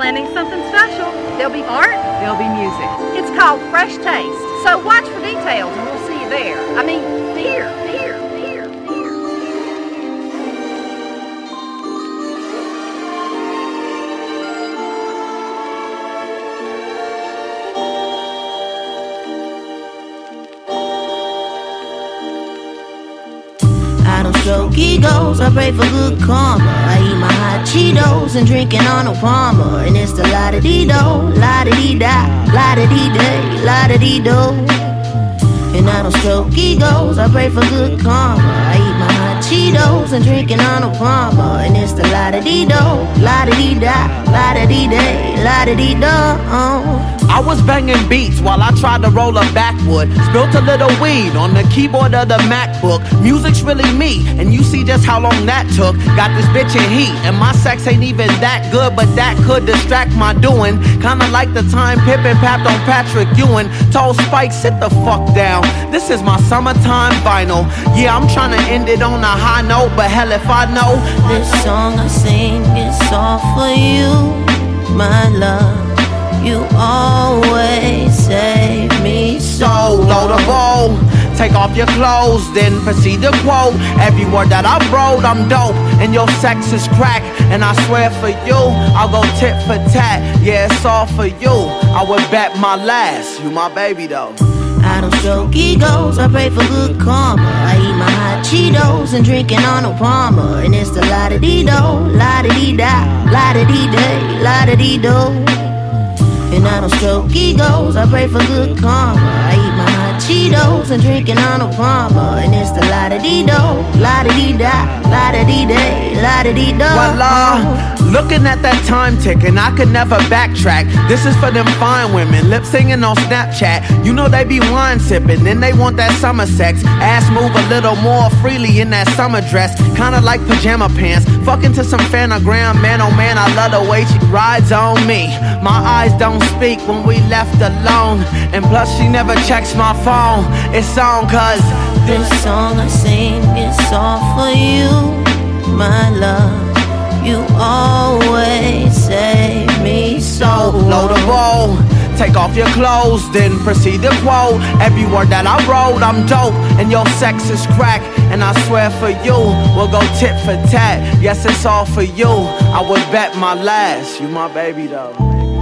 planning something special. There'll be art. There'll be music. It's called Fresh Taste. So watch for details and we'll see you there. I mean, beer. I don't stroke egos, I pray for good karma. I eat my hot Cheetos and drinking on a Palmer. And it's the la-da-dee-do, la-da-dee-da, la-da-dee-day, la-da-dee-do. And I don't stroke egos, I pray for good karma. I eat my hot Cheetos and drinking on a Palmer. And it's the la-da-dee-do, la-da-dee-da, la-da-dee-day, la-da-dee-do. I was banging beats while I tried to roll a backwood. Spilt a little weed on the keyboard of the MacBook. Music's really me, and you see just how long that took. Got this bitch in heat, and my sex ain't even that good, but that could distract my doing. Kinda like the time Pippin papped on Patrick Ewing. Told Spike, sit the fuck down. This is my summertime vinyl. Yeah, I'm trying to end it on a high note, but hell if I know. This song I sing is all for you, my love. You always save me so. Load a bowl, take off your clothes, then proceed to quote. Every word that I wrote, I'm dope, and your sex is crack. And I swear for you, I'll go tit for tat. Yeah, it's all for you. I would bet my last. You my baby though. I don't stroke egos, I pray for good karma. I eat my hot Cheetos and drinking on a Palmer. And it's the la-da-dee-do, la-da-dee-da, la-da-dee-day, la-da-dee-do. And I don't stroke egos, I pray for good karma. I eat my hot Cheetos and drinking on a Palmer. And it's the la-da-dee-do, la-da-dee-da, la-da-dee-day, la-da-dee-do. Voila, looking at that time ticking, I could never backtrack. This is for them fine women, lip singing on Snapchat. You know they be wine sipping, then they want that summer sex. Ass move a little more freely in that summer dress. Kinda like pajama pants, fucking to some Fanagram. Man, oh man, I love the way she rides on me. My eyes don't speak when we left alone, and plus she never checks my phone. It's on cause this song I sing is all for you, my love. You always save me so. Load a bowl, take off your clothes, then proceed to quote. Every word that I wrote, I'm dope, and your sex is crack. And I swear for you, we'll go tit for tat. Yes, it's all for you. I would bet my last. You my baby though.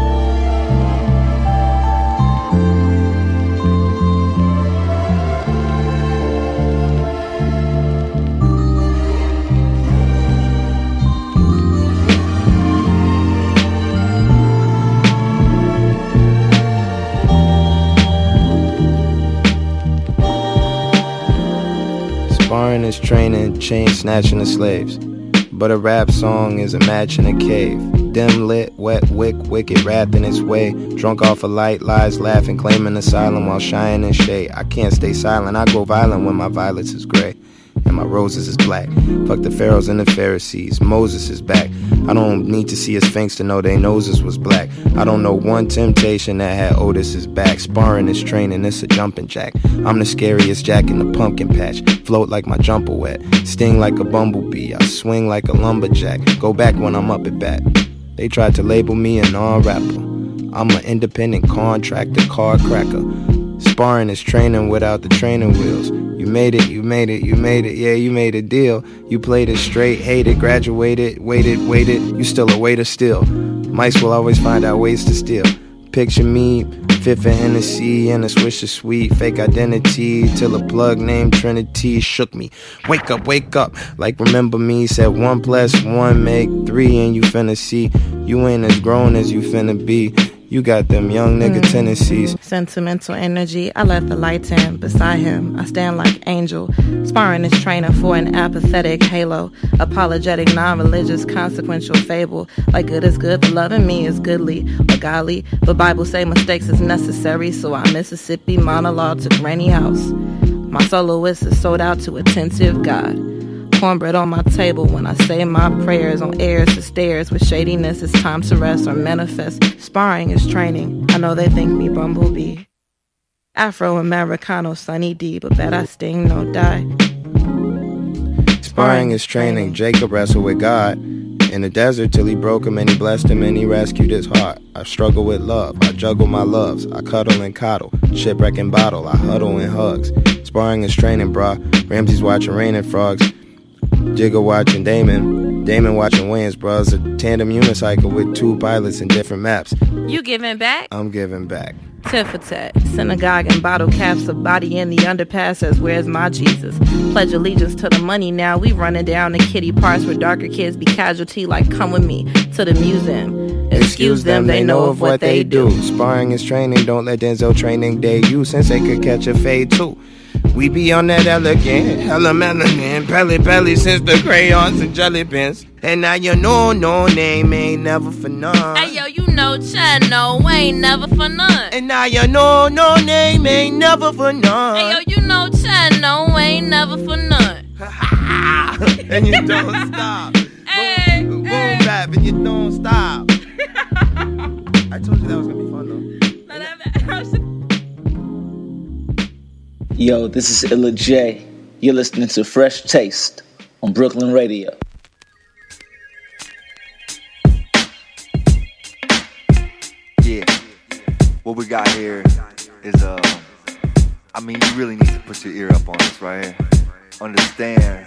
Sparring is training, chain snatching the slaves. But a rap song is a match in a cave. Dim lit, wet wick, wicked wrapped in its way. Drunk off a light, lies laughing, claiming asylum while shying in shade. I can't stay silent, I go violent when my violets is gray and my roses is black. Fuck the pharaohs and the Pharisees, Moses is back. I don't need to see a sphinx to know they noses was black. I don't know one temptation that had Otis's back. Sparring is training, it's a jumping jack. I'm the scariest jack in the pumpkin patch. Float like my jumper wet, sting like a bumblebee. I swing like a lumberjack, go back when I'm up at bat. They tried to label me a non-rapper. I'm an independent contractor, car cracker. Sparring is training without the training wheels. You made it, you made it, you made it, yeah, you made a deal. You played it straight, hated, graduated, waited, you still a waiter still. Mice will always find out ways to steal. Picture me, fifth of Hennessy and a swish of sweet. Fake identity till a plug named Trinity shook me. Wake up, like remember me. Said 1 + 1 make 3 and you finna see. You ain't as grown as you finna be. You got them young nigga tendencies. Sentimental energy, I let the lights in. Beside him, I stand like angel. Sparring is training for an apathetic halo. Apologetic, non-religious, consequential fable. Like good is good, but loving me is goodly or godly. But Bible say mistakes is necessary, so I Mississippi monologue to granny house. My soloist is sold out to attentive God. Cornbread on my table when I say my prayers. On airs to stairs with shadiness, it's time to rest or manifest. Sparring is training, I know they think me Bumblebee. Afro-Americano Sunny D, but bet I sting, no die. Sparring is training. Jacob wrestled with God in the desert till he broke him and he blessed him and he rescued his heart. I struggle with love. I juggle my loves. I cuddle and coddle. Shipwreck and bottle. I huddle in hugs. Sparring is training, brah. Ramsey's watching Rain and Frogs. Jigga watching Damon. Damon watching Wayans Bros. A tandem unicycle with 2 pilots and different maps. You giving back? I'm giving back. Tit for tat, synagogue and bottle caps, a body in the underpass says, where's my Jesus? Pledge allegiance to the money now, we running down the kitty parts where darker kids be casualty like come with me to the museum. Excuse them, they know of what they do. Sparring is training, don't let Denzel training day you, since they could catch a fade too. We be on that elegant, hella melanin, belly since the crayons and jelly beans. And now you know no name ain't never for none. Hey yo, you know Chano ain't never for none. And now you know no name ain't never for none. Hey yo, you know Chano ain't never for none. And you don't stop. Hey, boom bap, and you don't stop. I told you that was gonna be fun though. Yo, this is Illa J. You're listening to Fresh Taste on Brooklyn Radio. Yeah, what we got here is, I mean, you really need to put your ear up on this right here. Understand.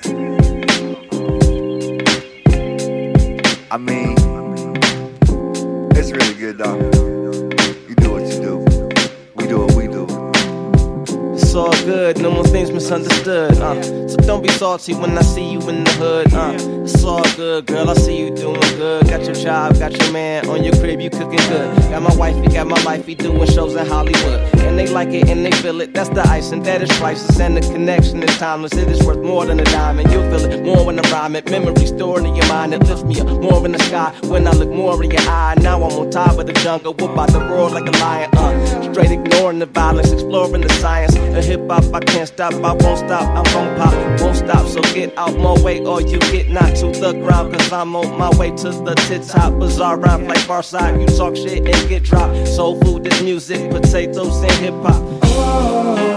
I mean, it's really good, dog. You do what you do. We do what we do. It's all good, no more things misunderstood, so don't be salty when I see you in the hood, it's all good, girl, I see you doing good. Got your job, got your man on your crib, you cooking good. Got my wifey, got my lifey doing shows in Hollywood, and they like it and they feel it. That's the ice and that is priceless, and the connection is timeless. It is worth more than a dime, and you'll feel it more when I rhyme it. Memories stored in your mind, it lifts me up more in the sky when I look more in your eye. Now I'm on top of the jungle, whoop out the roar like a lion, straight ignoring the violence, exploring the science. Hip-hop, I can't stop, I won't stop, I'm gon' pop, won't stop, so get out my way or you get knocked to the ground, cause I'm on my way to the tip-top. Bizarre rhyme like Farside, you talk shit and get dropped. Soul food is music, potatoes and hip-hop.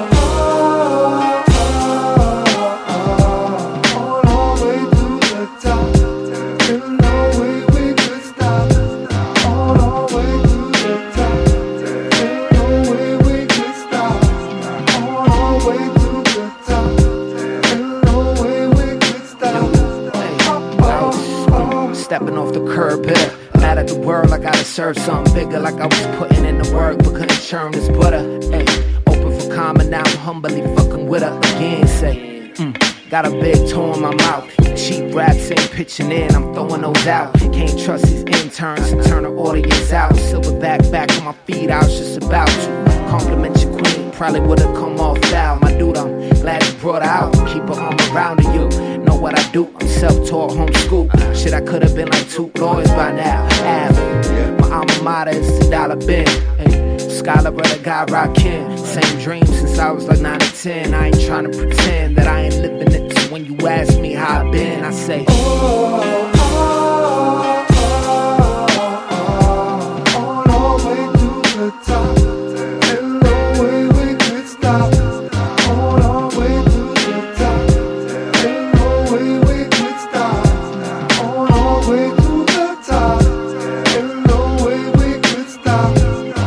Stepping off the curb here, mad at the world, I gotta serve something bigger. Like I was putting in the work, but couldn't churn this butter. Ay, open for comment, now I'm humbly fucking with her again. Say, got a big toe in my mouth. You cheap raps ain't pitching in, I'm throwing those out. Can't trust these interns to turn the audience out. Silverback back on my feet, I was just about to compliment your queen, probably would've come off foul. My dude, I'm glad you brought her out. Keep her arm around you. Know what I do, I'm self-taught, homeschool. Shit, I could've been like 2 lawyers by now. My alma mater is the dollar bin. Scholar of the guy rockin'. Same dream since I was like 9 or 10. I ain't trying to pretend that I ain't living it. So when you ask me how I been, I say, all the way to the top. And no way we could stop. All the way to the top. And no way we could stop. All the way to the top. And no way we could stop.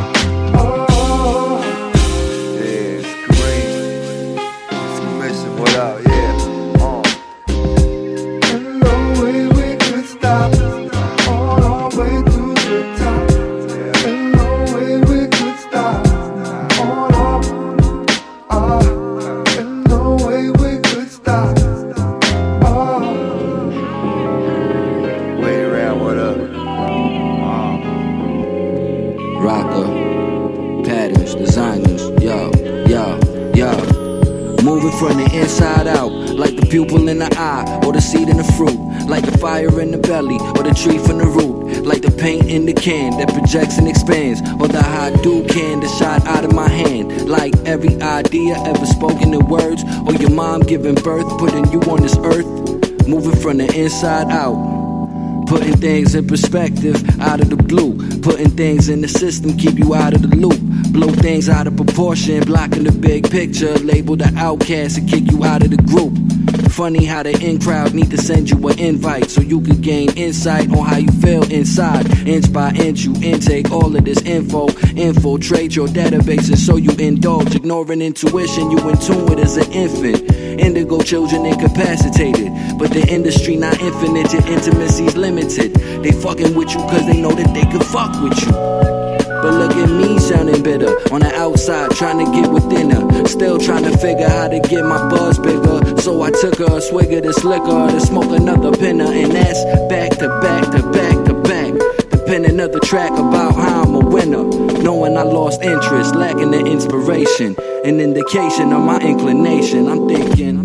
From the inside out, like the pupil in the eye, or the seed in the fruit, like the fire in the belly, or the tree from the root, like the paint in the can that projects and expands, or the hot dew can that shot out of my hand, like every idea ever spoken in words, or your mom giving birth, putting you on this earth, moving from the inside out. Putting things in perspective, out of the blue. Putting things in the system, keep you out of the loop. Blow things out of proportion, blocking the big picture. Label the outcast and kick you out of the group. Funny how the in crowd need to send you an invite so you could gain insight on how you feel inside. Inch by inch you intake all of this info. Infiltrate your databases so you indulge. Ignoring intuition you in tune with as an infant. Indigo children incapacitated, but the industry not infinite, your intimacy's limited. They fucking with you cause they know that they can fuck with you. But look at me sounding bitter on the outside, trying to get within her. Still trying to figure how to get my buzz bigger. So I took her a swig of this liquor to smoke another pinner. And that's back to back to back to back. The pen another track about how I'm a winner. Knowing I lost interest, lacking the inspiration. An indication of my inclination. I'm thinking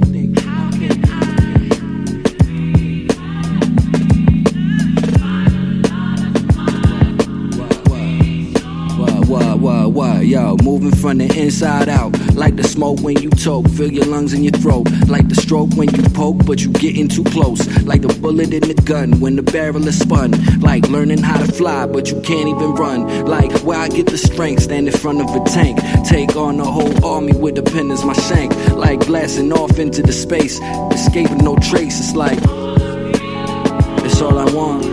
yo, moving from the inside out. Like the smoke when you talk, feel your lungs in your throat. Like the stroke when you poke, but you getting too close. Like the bullet in the gun when the barrel is spun. Like learning how to fly, but you can't even run. Like where I get the strength, stand in front of a tank. Take on the whole army with the pen as my shank. Like blasting off into the space, escaping no trace. It's like, it's all I want.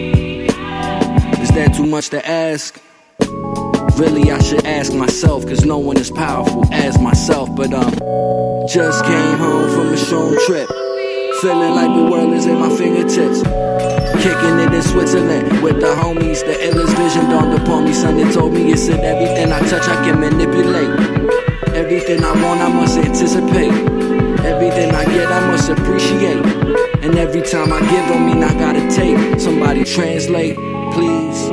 Is that too much to ask? Really I should ask myself, cause no one is powerful as myself. But just came home from a shroom trip, feeling like the world is in my fingertips. Kicking it in Switzerland with the homies. The illest vision dawned upon me. Son, they told me it's that everything I touch I can manipulate. Everything I want I must anticipate. Everything I get I must appreciate. And every time I give don't mean I gotta take. Somebody translate, please.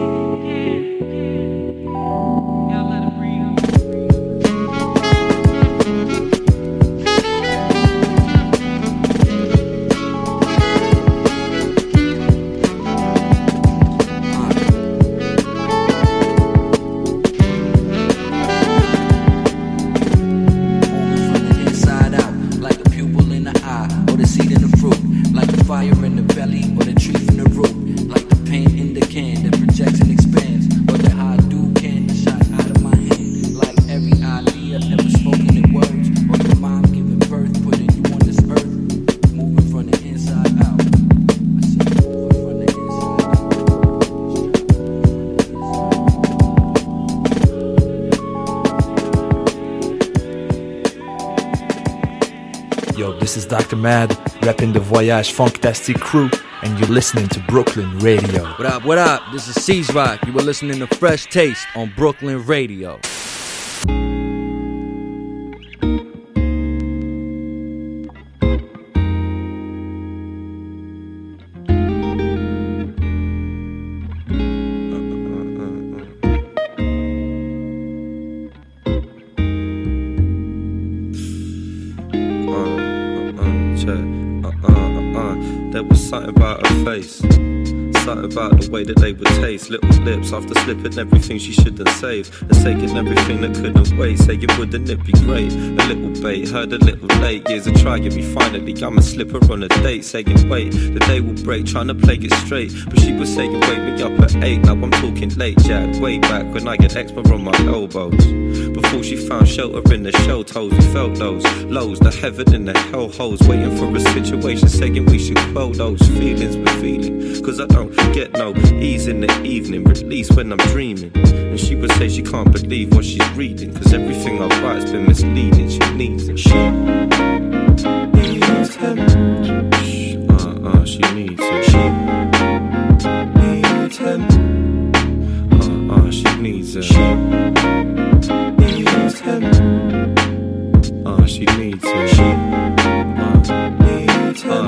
This is Dr. Mad, repping the Voyage Funktastic crew, and you're listening to Brooklyn Radio. What up, what up? This is C's Rock. You were listening to Fresh Taste on Brooklyn Radio. There was something about her face, something about the way that they would taste. Little lips after slipping everything she shouldn't save, and taking everything that couldn't wait. Saying wouldn't it be great? A little bait, heard a little late. Years of trying me, finally I'ma slip her on a date. Saying wait, the day will break, trying to play it straight. But she was saying wake me up at 8. Now I'm talking late, Jack. Way back when I get expert on my elbows. Before she found shelter in the shell toes, we felt those lows, the heaven and the hell holes. Waiting for a situation, saying we should quell those feelings we're feeling. Cause I don't get no ease in the evening, release when I'm dreaming. And she would say she can't believe what she's reading, cause everything I write's been misleading. She needs him. She needs him. She needs him. She needs him. She needs him. She needs him. She needs him. She needs him.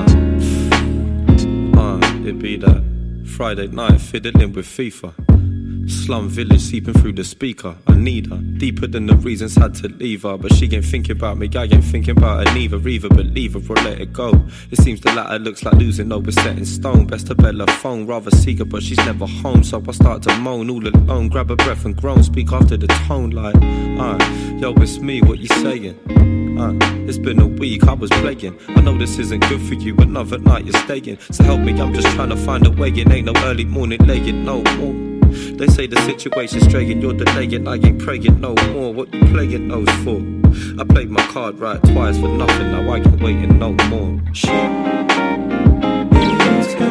It'd be that Friday night fiddling with FIFA. Slum village seeping through the speaker. I need her deeper than the reasons had to leave her. But she ain't thinking about me, I ain't thinking about her neither. Either believe her or let it go. It seems the latter looks like losing, no, we're set in stone. Best to bet her phone, rather seek her, but she's never home. So I start to moan all alone, grab a breath and groan. Speak after the tone like, yo, it's me, what you saying? It's been a week, I was playing. I know this isn't good for you, another night you're staying. So help me, I'm just trying to find a way. It ain't no early morning laying, no more. They say the situation's straying, you're delaying, I ain't praying no more. What you playing those for? I played my card right twice for nothing, now I ain't waiting no more. She needs him.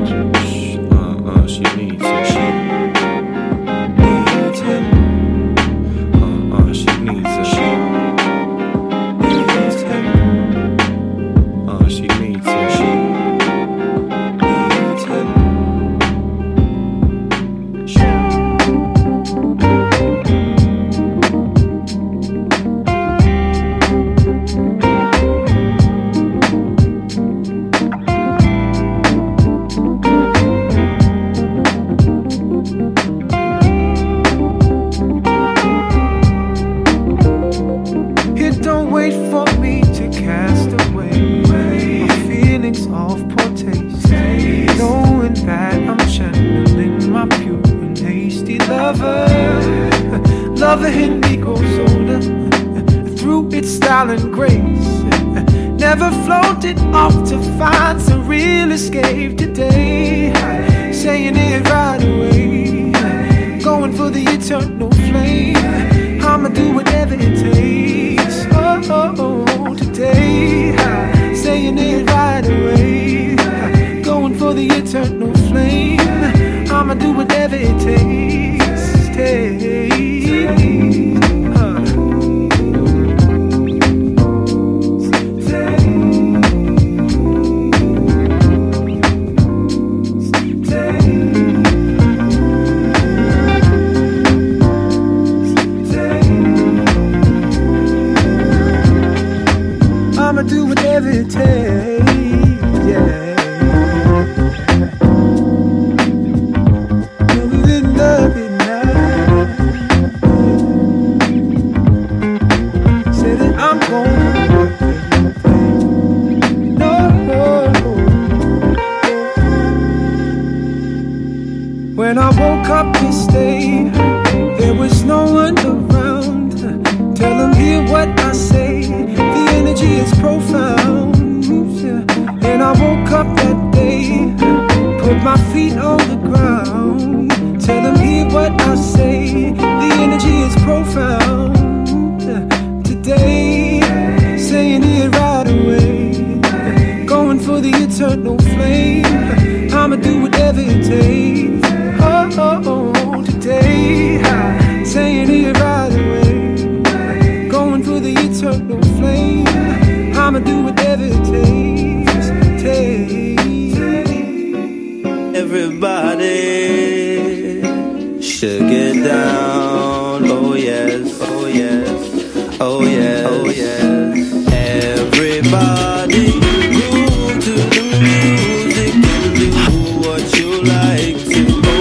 She needs him. She needs him. She needs him. She needs him. She needs him. She needs him. Lover in me grows older through its style and grace. Never floated off to find some real escape today. Saying it right away, going for the eternal flame. I'ma do whatever it takes. Oh, today, saying it right away, going for the eternal flame. I'ma do whatever it takes. I'ma do whatever it takes, yeah. When I woke up this day, there was no one around. Tell them hear what I say, the energy is profound. And I woke up that day, put my feet on the ground. Tell them hear what I say, the energy is profound. Today, saying it right away, going for the eternal flame. I'ma do whatever it takes. Oh, today, saying it right away, going for the eternal flame. I'ma do whatever it takes. Everybody should get down. Oh yes, oh yes, oh yes, oh yes. Everybody groove to the music and do what you like to.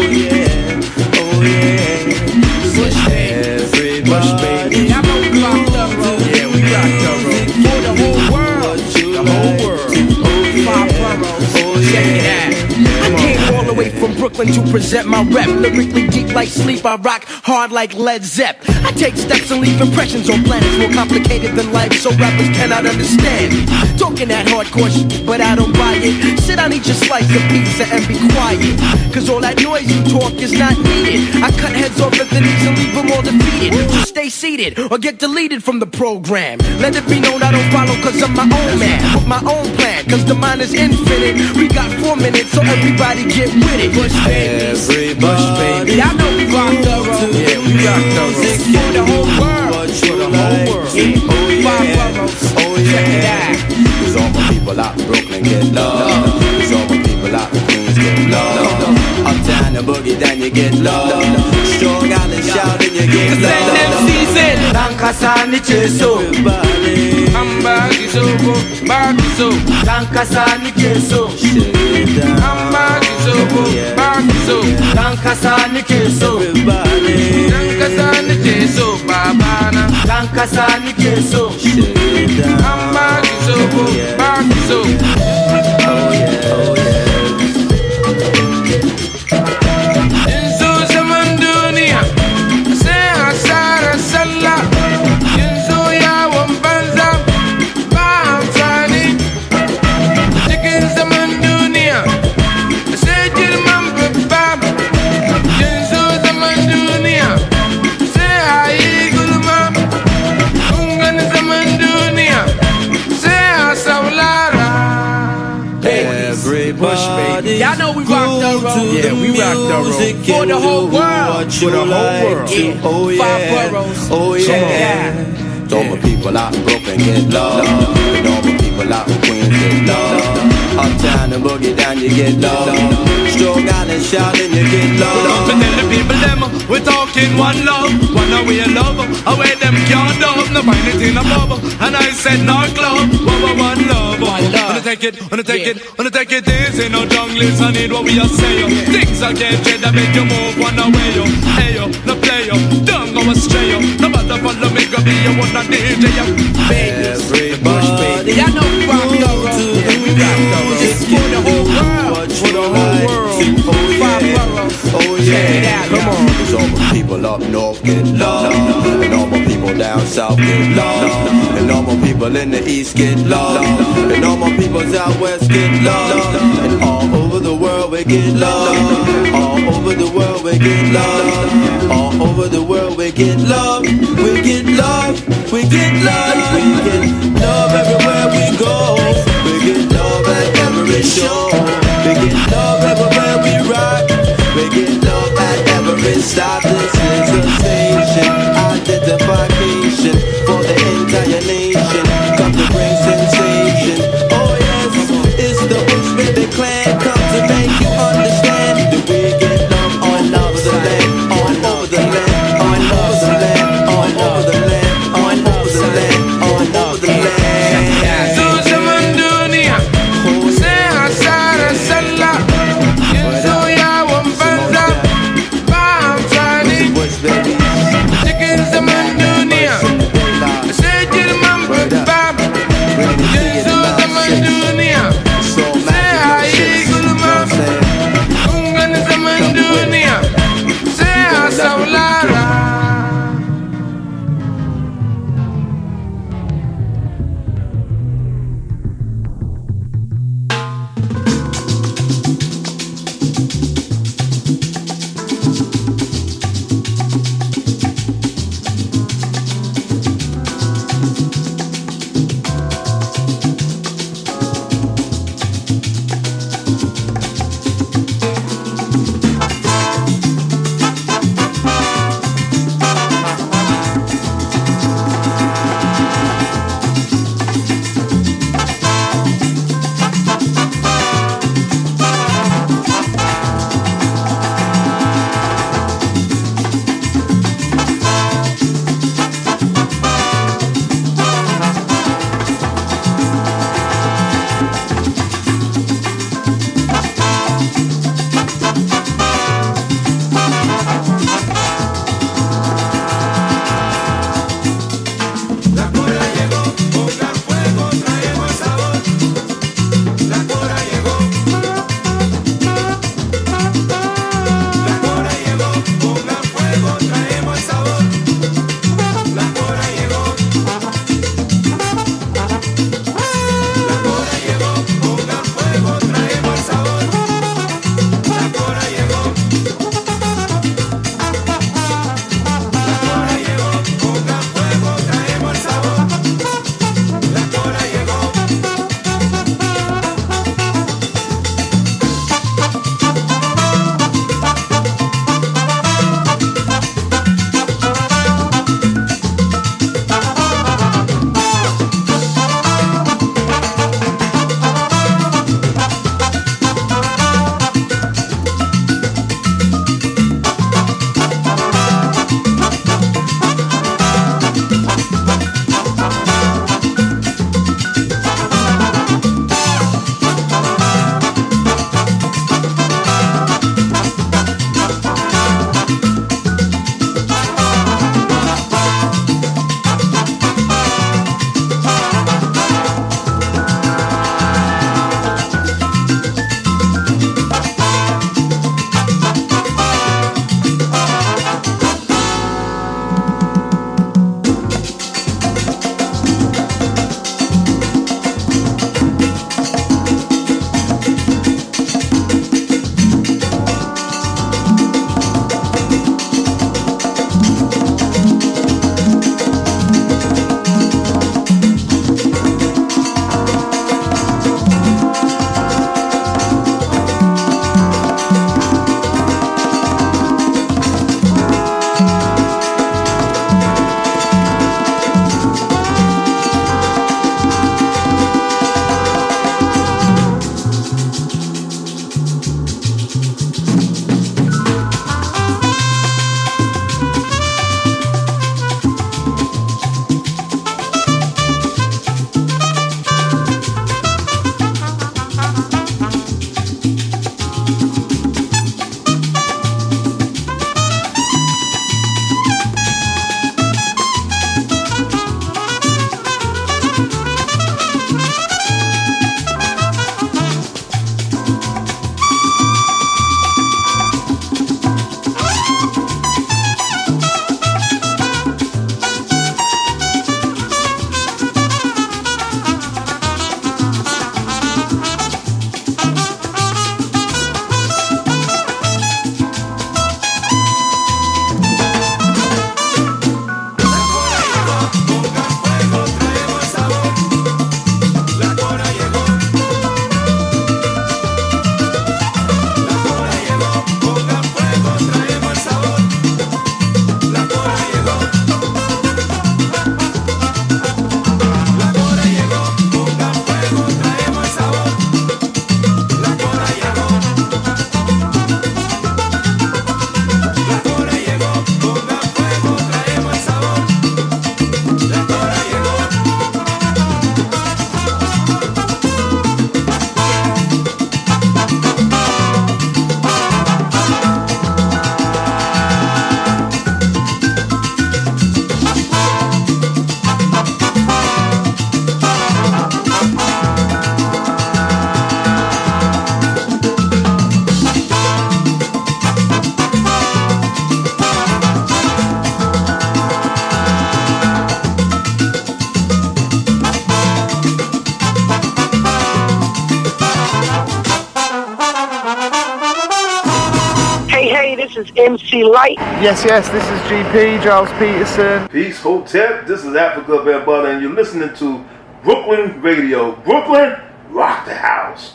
From Brooklyn to present my rep. Lyrically deep like sleep, I rock hard like Led Zepp. I take steps and leave impressions on planets more complicated than life, so rappers cannot understand. Talking that hardcore shit, but I don't buy it. Sit down, eat your slice of pizza and be quiet, cause all that noise you talk is not needed. I cut heads off at the knees and leave them all defeated. So stay seated or get deleted from the program. Let it be known I don't follow cause I'm my own man, with my own plan, cause the mind is infinite. We got 4 minutes, so everybody get with it. Bush babies, Bush baby. Y'all know we rock thorough. Yeah, we rock thorough. For the whole world, for the whole world. Yeah. 5 boroughs, check it out. Cause all my people out in Brooklyn get love. Cause all my people out in Queens get love. Uptown and boogie down you get love. Strong Island shouting you get love. Season. Lankasani Cheso. Ambagi Sobo, Bagi So. Lankasani Cheso. Ambagi Sobo, Bagi So. Lankasani Cheso. Lankasani Cheso, Babana. Lankasani Cheso. Ambagi Sobo, Bagi So. Oh yeah, oh yeah. Yanzu the music for the whole world. For the whole world. Yeah. Oh yeah. 5 boroughs. Oh yeah. All my people out in Brooklyn get love. And all my people out in Queens get love. Uptown and boogie down you get love. Strong Island shouting you get love. And tell the people them we're talking one love. One away love. Away them can't love. No find it in a bubble. And I said no club. One love. Wanna take it, wanna take it, wanna take it easy. No junglers, I need what we are saying. Things are getting that make you move one away. Hey yo, no play yo. Don't go astray yo. No matter follow me, go be your one and DJ yo. Everybody, y'all know we rock the road. And we rock the road. It's for the whole world. For the whole world. 5 boroughs. Oh yeah, come on. Cause all my people up north get love. And all my people down south get love. And all my people in the east get love. And all my people out west get love. And all over the world we get love. All over the world we get love. All over the world we get love. We get love. We get love. We get love everywhere we go. We get love at every show. We get love everywhere we rock. We get love at every stop. This is a station, identification for the entire nation. Come to bring sensation. Oh yes, it's the Bushwick Clan. Come to make you understand that we get love all over the land, all over the land, all over the land, all over the land, all over the land, all over the land. Inside a cellar. Into your one band. MC Light? Yes, this is GP, Giles Peterson. Peace, Hotep, this is Africa Bambaataa, and you're listening to Brooklyn Radio. Brooklyn, rock the house.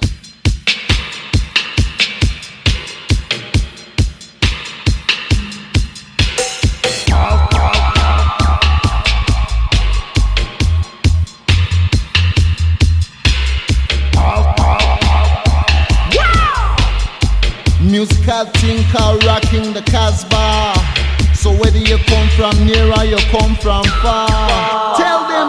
Musical thing called rocking the Casbah. So whether you come from near or you come from far, tell them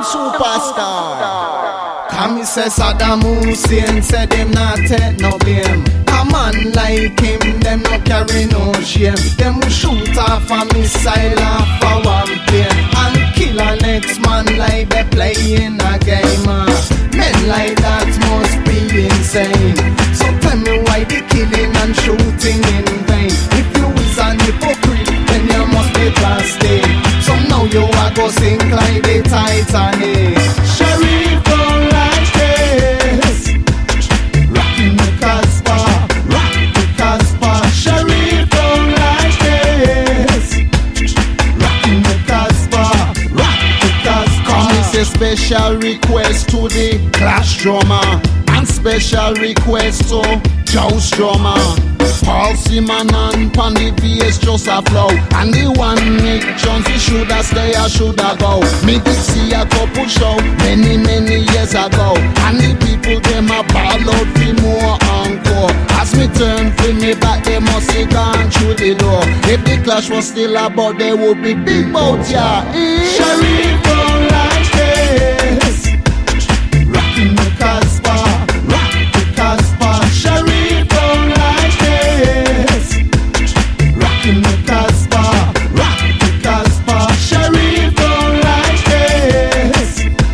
superstar. Come say Saddam Hussein said them not take no blame. A man like him, them no carry no shame. Them shoot off a missile off a one plane and kill a next man like they playing a game. Men like that must be insane. So tell me why they killing and shooting in vain. If you is an hypocrite, then you must be plastic. So now you are go sink like the Titanic. Sharif don't like this. Rocking the Casbah, rock the Casbah. Sharif don't like this. Rocking the Casbah, rock the Casbah. Come is a special request to the Clash drummer, and special request to Joe's drummer. Paul Simon and Pandy bass just a flow, and the one Nick Jones, he shoulda stay or shoulda go. Me did see a couple show many years ago, and the people them a ball out for more encore. As me turn for me back, they must have gone through the door. If the Clash was still about, they would be big bout ya. Sharif don't like this. Rocking the Casbah, rock the Casbah. Sharif don't like this. Rocking the Casbah, rock the Casbah. Sharif don't like this.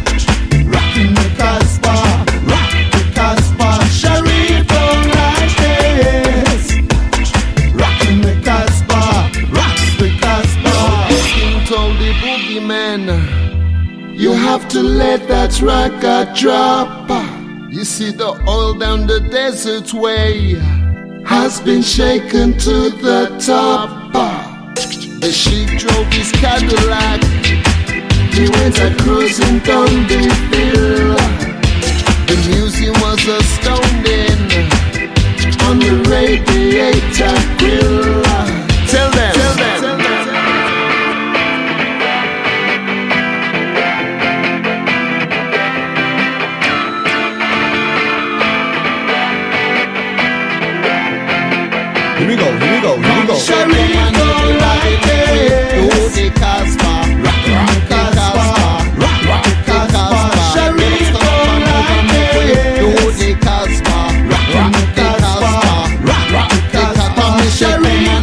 Rocking the Casbah, rock the Casbah. Sharif don't like this. Rocking the Casbah, rock the Casbah. King told the boogeyman, you have to let that record drop. You see the oil down the desert way has been shaken to the top. The sheik drove his Cadillac, he went a cruising down the hill. The music was astounding on the radiator grill. Tell them. Here we go. Sharif don't like it. Do the Casbah, rock the Casbah, rock the Casbah. Sharif don't like it. Do the Casbah, rock the Casbah, rock the Casbah. Sharif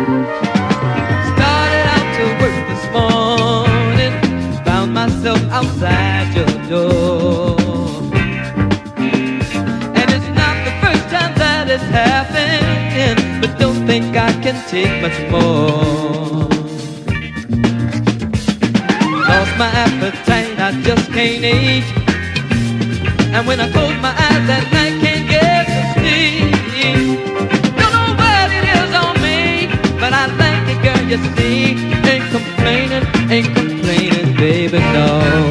Started out to work this morning, found myself outside your door. And it's not the first time that it's happened, but don't think I can take much more. Lost my appetite, I just can't eat. And when I close my eyes at night, can't get to sleep. Don't know what it is on me, but I like it, girl, you see. Ain't complaining, baby, no.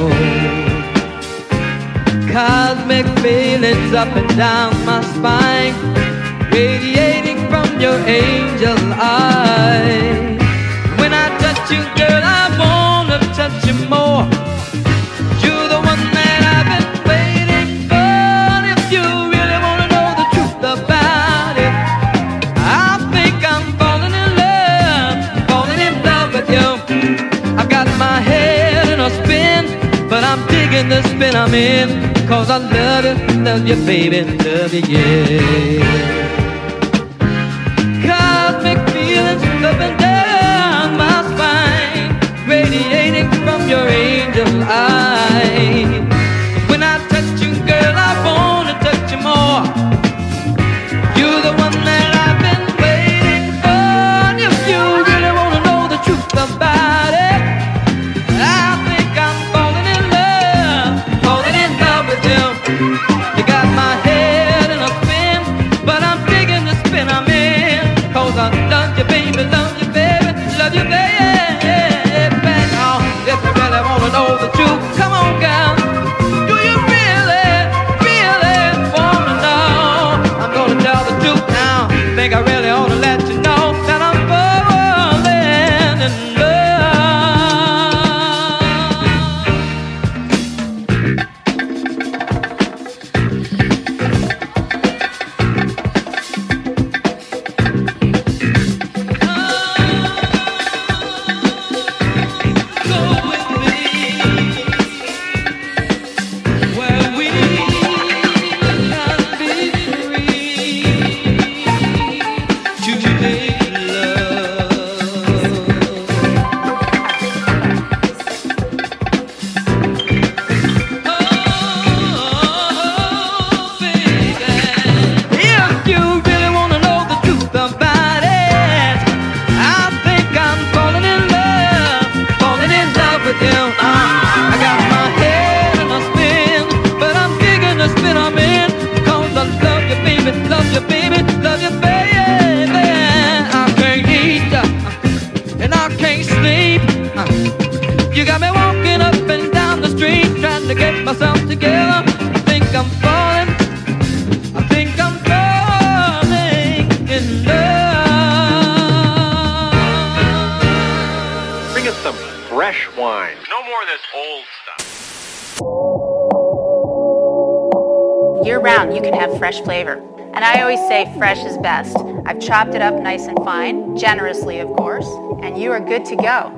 Cosmic feelings up and down my spine, radiating from your angel eyes. When I touch you, girl, I wanna touch you more. You're the one that I've been waiting for. If you really wanna know the truth about it, I think I'm falling in love with you. I've got my head in a spin, but I'm digging the spin I'm in. Cause I love you, baby, love you, yeah. Cosmic feelings up and down my spine, radiating from your angel eyes. When I touch you, girl, I wanna touch you more. You're the one that I've been waiting for. If you really wanna know the truth about it, I think I'm falling in love with you. You got my head in a spin, but I'm digging the spin I'm in. Cause I love you, baby, love you, baby, love you, baby. Now, if you really wanna know the truth, come on, girl. Do you really, really wanna know? I'm gonna tell the truth now. Think I really ought to let you know that I'm falling in you got me walking up and down the street, trying to get myself together. I think I'm falling in love. Bring us some fresh wine. No more of this old stuff. Year round, you can have fresh flavor. And I always say fresh is best. I've chopped it up nice and fine, generously of course, and you are good to go.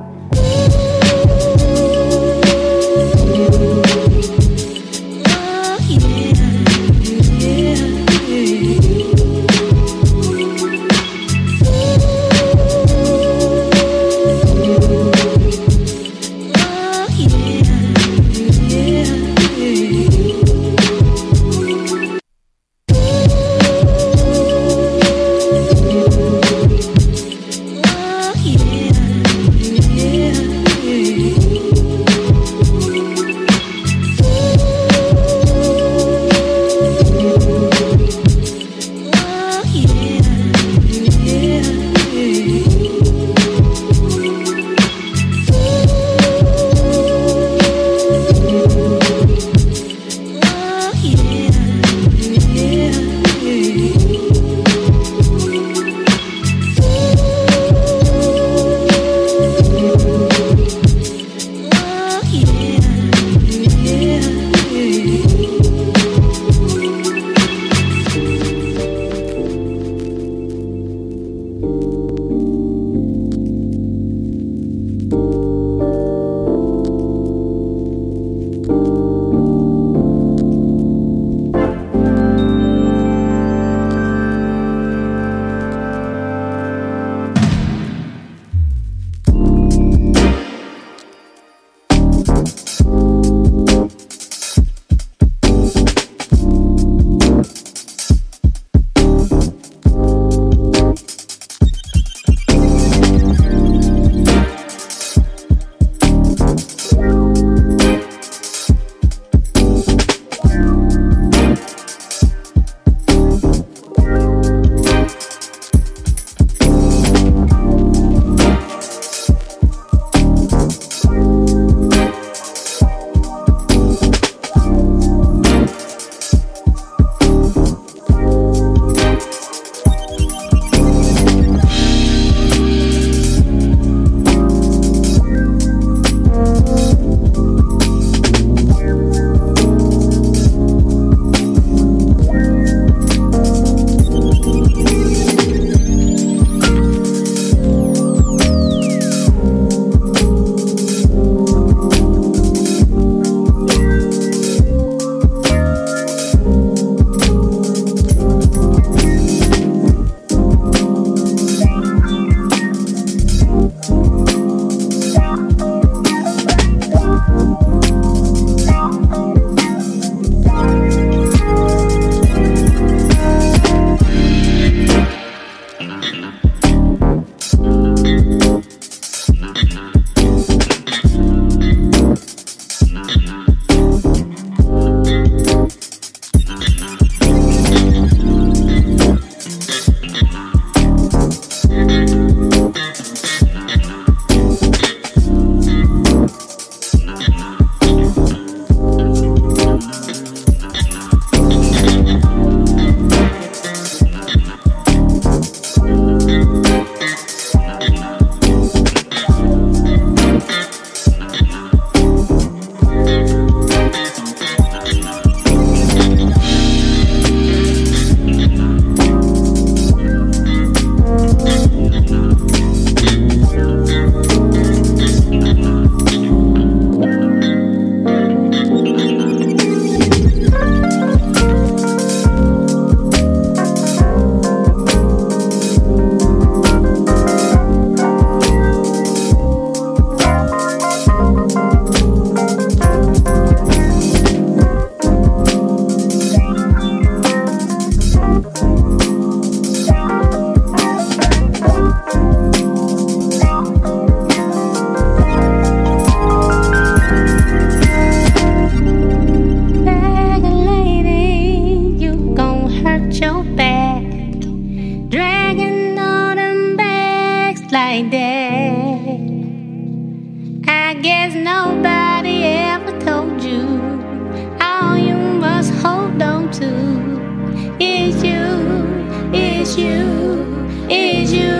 like that. I guess nobody ever told you all you must hold on to is you, is you, is you.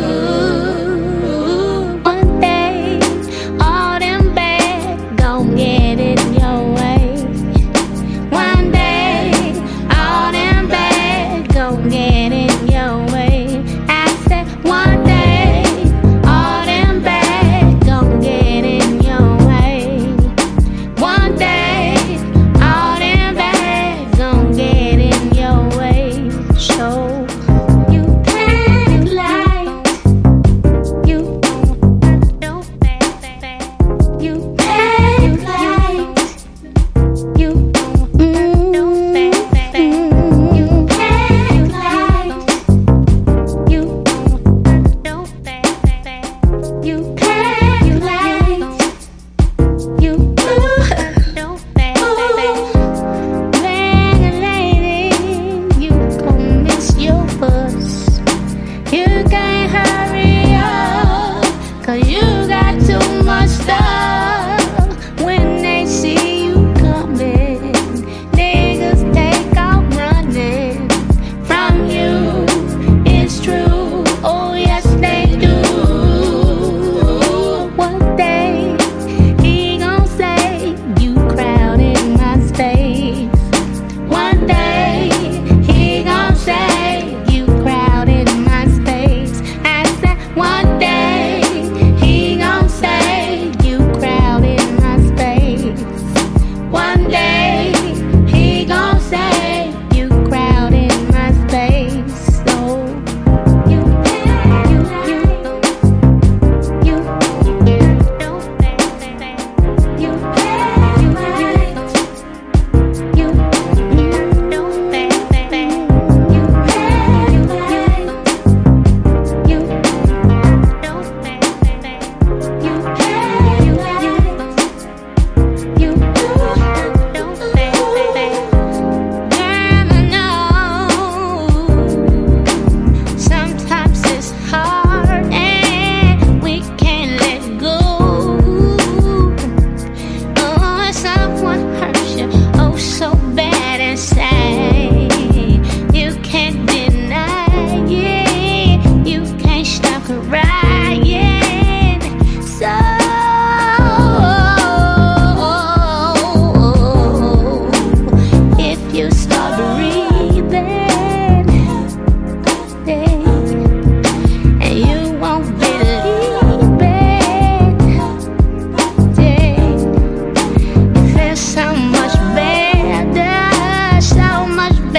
One day, all them bad gon' get in your way. One day, all them bad gon' get in your way. I said one day, all them bad gon' get in your way. One day, all them bad gon' get in your way. So you can't lie. You don't bad. You can't lie. You don't bad. You can't lie. You don't bad. You can't lie. You don't bad. Man, lady, you gon' miss your bus. You can't hurry up, 'cause you got too much stuff. When they see you coming, niggas take off running from you. It's true, oh yes they do. One day he gon' say you crowding my space. One day he gon' say you crowded my space. I said one day he gon' say you crowded my space. One day he gon' say you crowded my space. So you sometimes it's hard and we can't let go. Oh, someone hurts you, oh so bad inside. You can't deny it, you can't stop crying. So if you start breathing, and you won't believe it, it feels so much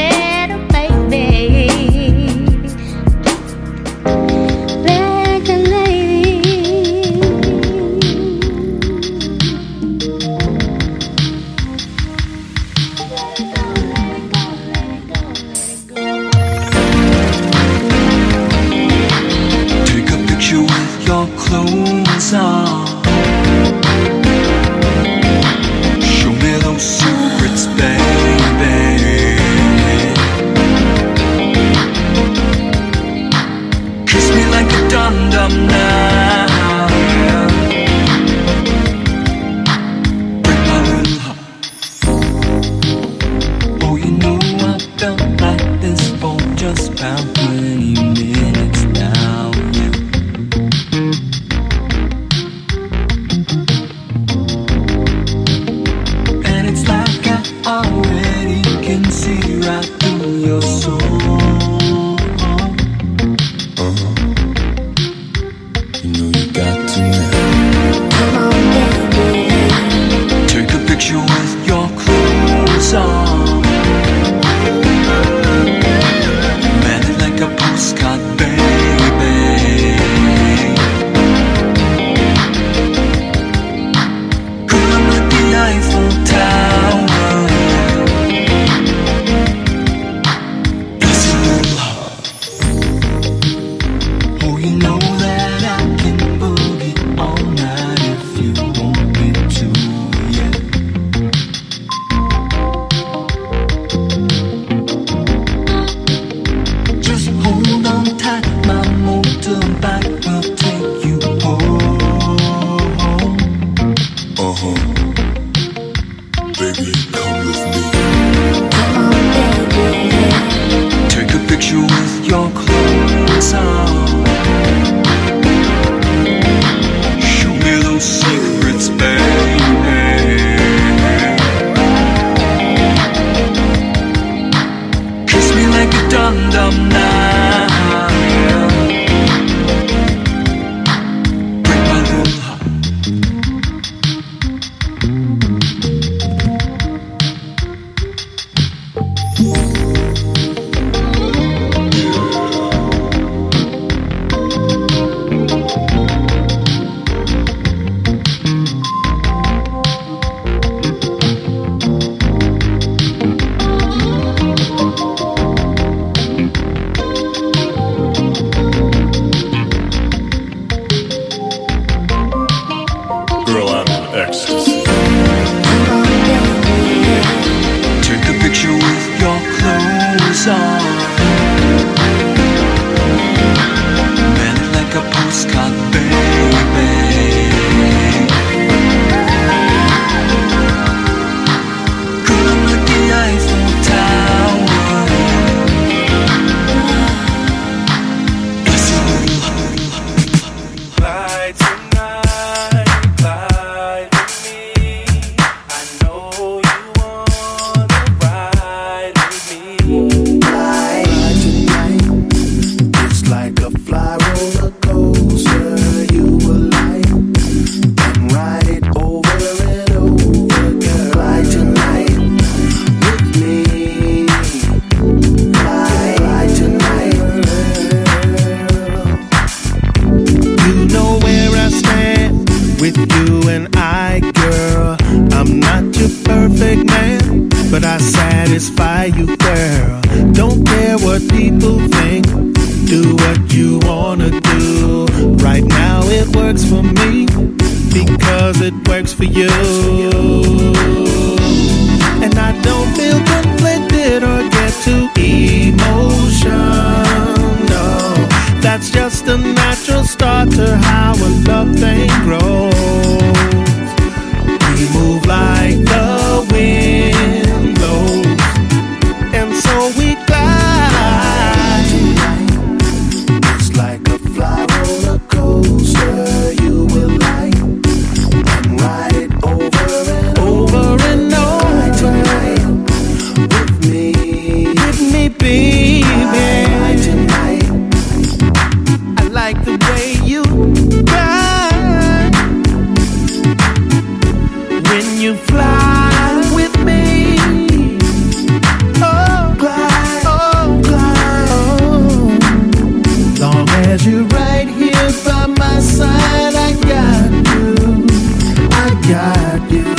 better, baby. Like a it works for me because it works for you. And I don't feel conflicted or get too emotional. That's just a natural start to how a love thing grows. We move like the wind blows, and so we glide. It's like a fly roller coaster. You will like and ride it over and over and over. With me, baby. Tonight. I like the way you ride when you fly with me. Oh, glide, oh, glide, oh. Long as you're right here by my side, I got you, I got you.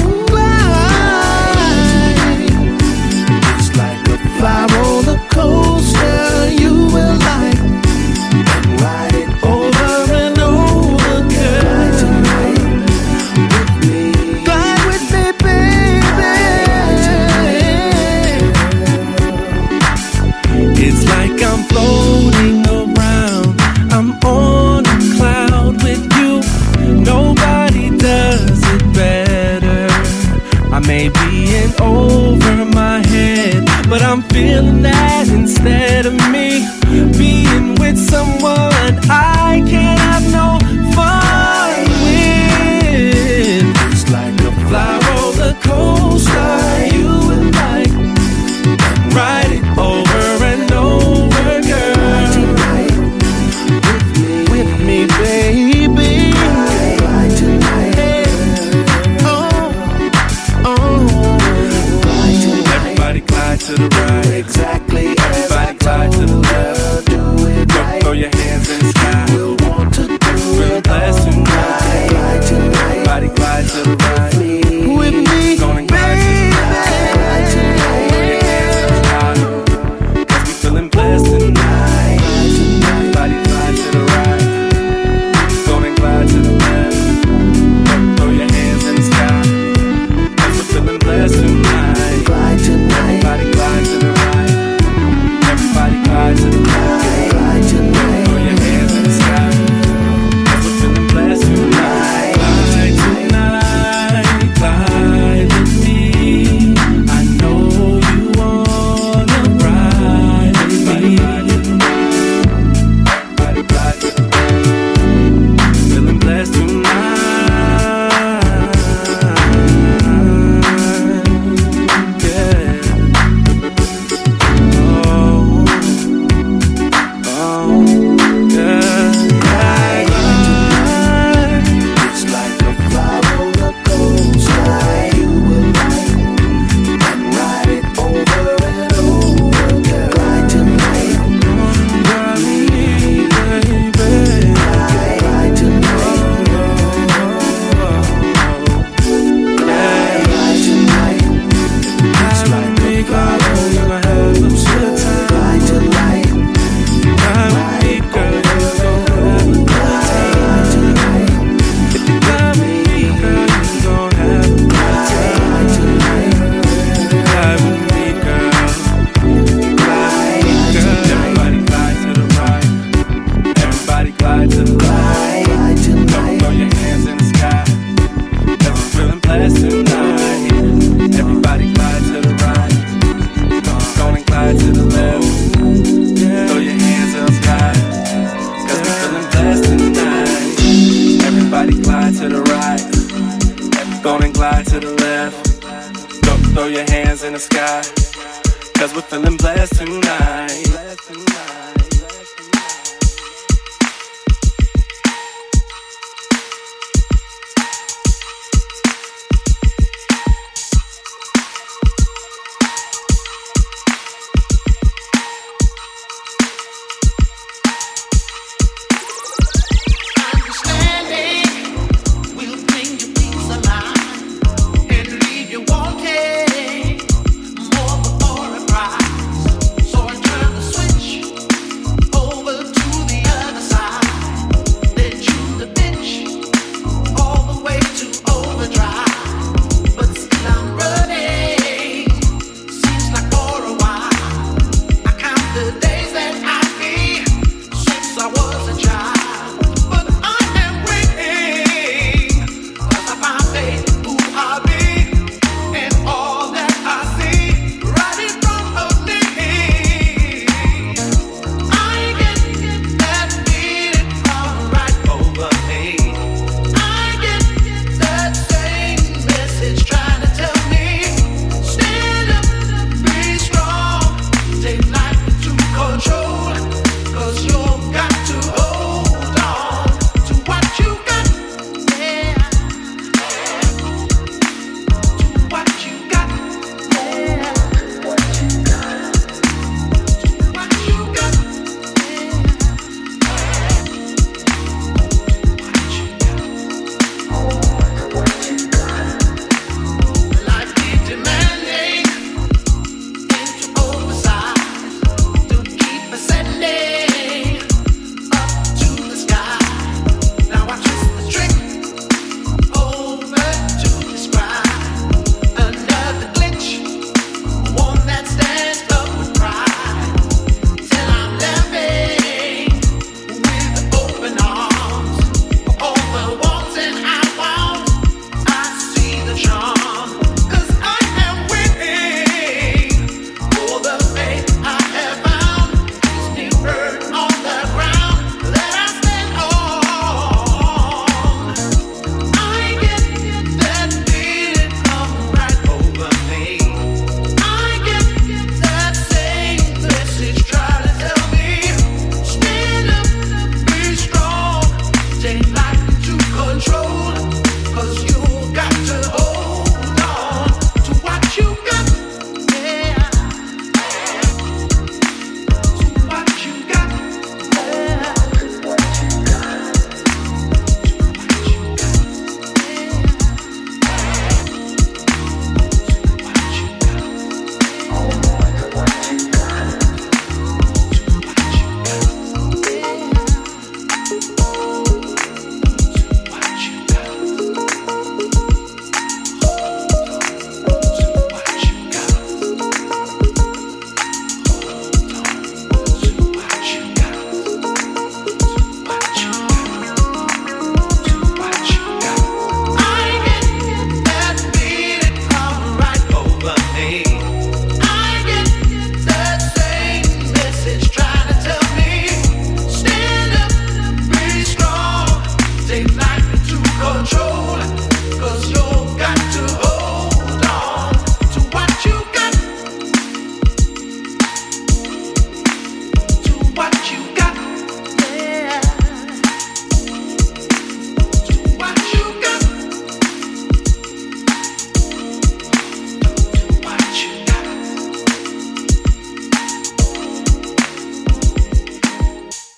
Glide. It's like a fly roller coaster. You will like and ride it over and over, girl. Tonight with me. Glide with me, baby. It's like I'm floating around. I'm on a cloud with you. Nobody does it better. I may be in over my head, but I'm feeling that instead of me being with someone I can't have no fun with. It's like a fly roller coaster. You will like and ride it over and over, girl. Tonight with me, baby. Ride tonight. Oh, oh. Everybody glide to the right. Exactly. Everybody glide to the left. Do it right. Throw your hands in the sky. We'll want to do it blessed tonight. Everybody glide to the right. With me, gonna glide to the right. Throw your hands in the sky. 'Cause we feeling blessed tonight. Everybody glide to the right. Gonna glide to the left. Throw your hands in the sky. 'Cause we're feeling blessed tonight. Glide tonight. Everybody glide to the right. Everybody glide to the right. Glide tonight. Throw your hands in the sky. 'Cause we're feeling blessed tonight. Glide tonight. Glide with me. I know you wanna ride with me. Everybody glide to the right. Feeling blessed tonight. Throw your hands in the sky, 'cause we're feeling blessed tonight. More before it rises. So I turn the switch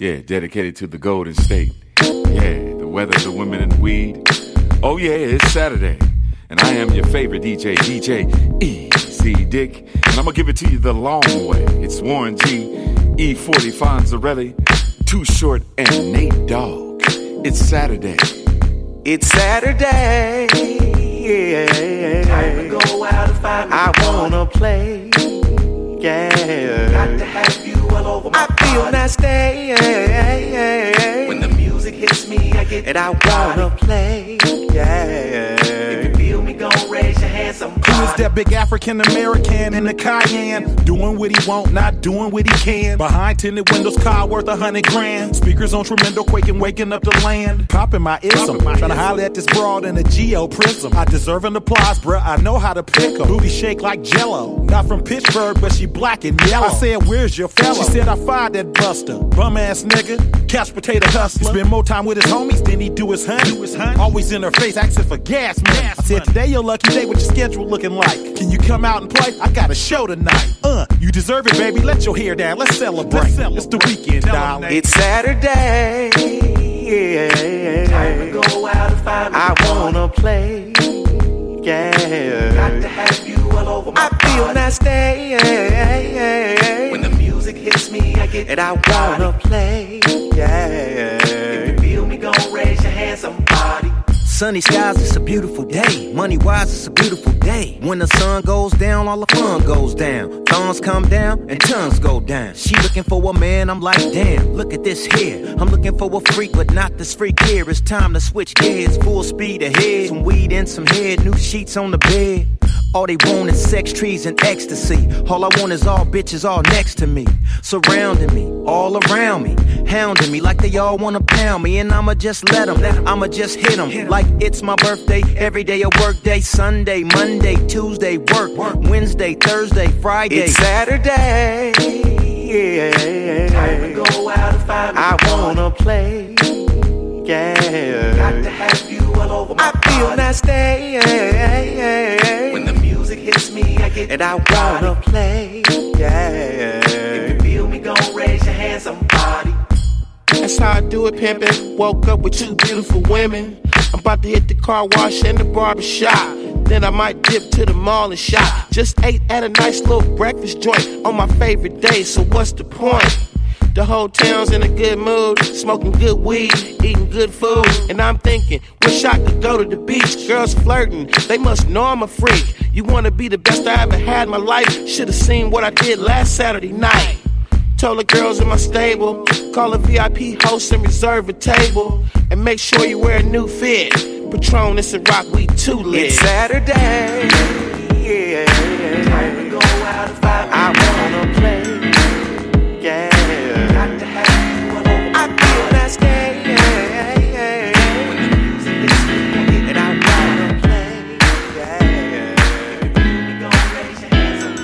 Yeah, dedicated to the Golden State. Yeah, the weather, the women, and the weed. Oh yeah, it's Saturday. And I am your favorite DJ, DJ Easy Dick. And I'm gonna give it to you the long way. It's Warren G, E40 Fonzarelli, Too Short, and Nate Dogg. It's Saturday. It's Saturday. Yeah. Time to go out and find me. I wanna play. Yeah. Got to have you all over my body. I feel nasty. When the music hits me, I get and I wanna play. Yeah. If you feel me, gon' raise your hands. Who is that big African American in the Cayenne? Doing what he want, not doing what he can. Behind tinted windows, car worth $100,000. Speakers on tremendo, quaking, waking up the land. Popping my ism, trying to holler at this broad in a Geo prism. I deserve an applause, bruh. I know how to pick 'em. Booty shake like Jello. Not from Pittsburgh, but she black and yellow. I said, where's your fella? She said, I fired that buster. Bum ass nigga, couch potato hustler. Spend more time with his homies than he do his honey. Always in her face, asking for gas money. I said, today your lucky day, what your schedule looking like? Can you come out and play? I got a show tonight. You deserve it, baby. Let your hair down. Let's celebrate. It's the weekend, darling. It's Saturday. Yeah. Time to go out and find me. I wanna play. Yeah. Got to have you all over my body. I feel nasty. When the music hits me, I get and I wanna play. Yeah. If you feel me, gon' raise your hands, somebody. Sunny skies, it's a beautiful day. Money-wise, it's a beautiful day. When the sun goes down, all the fun goes down. Thorns come down and tons go down. She looking for a man, I'm like, damn, look at this here. I'm looking for a freak, but not this freak here. It's time to switch gears, full speed ahead. Some weed and some head, new sheets on the bed. All they want is sex, trees, and ecstasy. All I want is all bitches all next to me. Surrounding me, all around me. Hounding me like they all wanna pound me. And I'ma just let them, I'ma just hit them. Like it's my birthday, every day a work day. Sunday, Monday, Tuesday, work. Wednesday, Thursday, Friday. It's Saturday. Yeah. Time to go out and find me. I wanna play. Yeah. Got to have you all over my body. I feel nasty. When the music hits me, I get and I wanna play. Yeah. If you feel me, gon' raise your hands, somebody. That's how I do it, pimpin'. Woke up with two beautiful women. I'm about to hit the car wash and the barber shop. Then I might dip to the mall and shop. Just ate at a nice little breakfast joint on my favorite day, so what's the point? The whole town's in a good mood, smoking good weed, eating good food. And I'm thinking, wish I could go to the beach. Girls flirting, they must know I'm a freak. You wanna be the best I ever had in my life? Should've seen what I did last Saturday night. Told the girls in my stable, call a VIP host and reserve a table. And make sure you wear a new fit. Patron, it's a rock, we too lit. It's Saturday, yeah. Time to go out and find me. I wanna play, yeah. Got to have you all over. I feel nasty, yeah. When the music hits me, and I wanna play, yeah. If you gon' raise your hands up.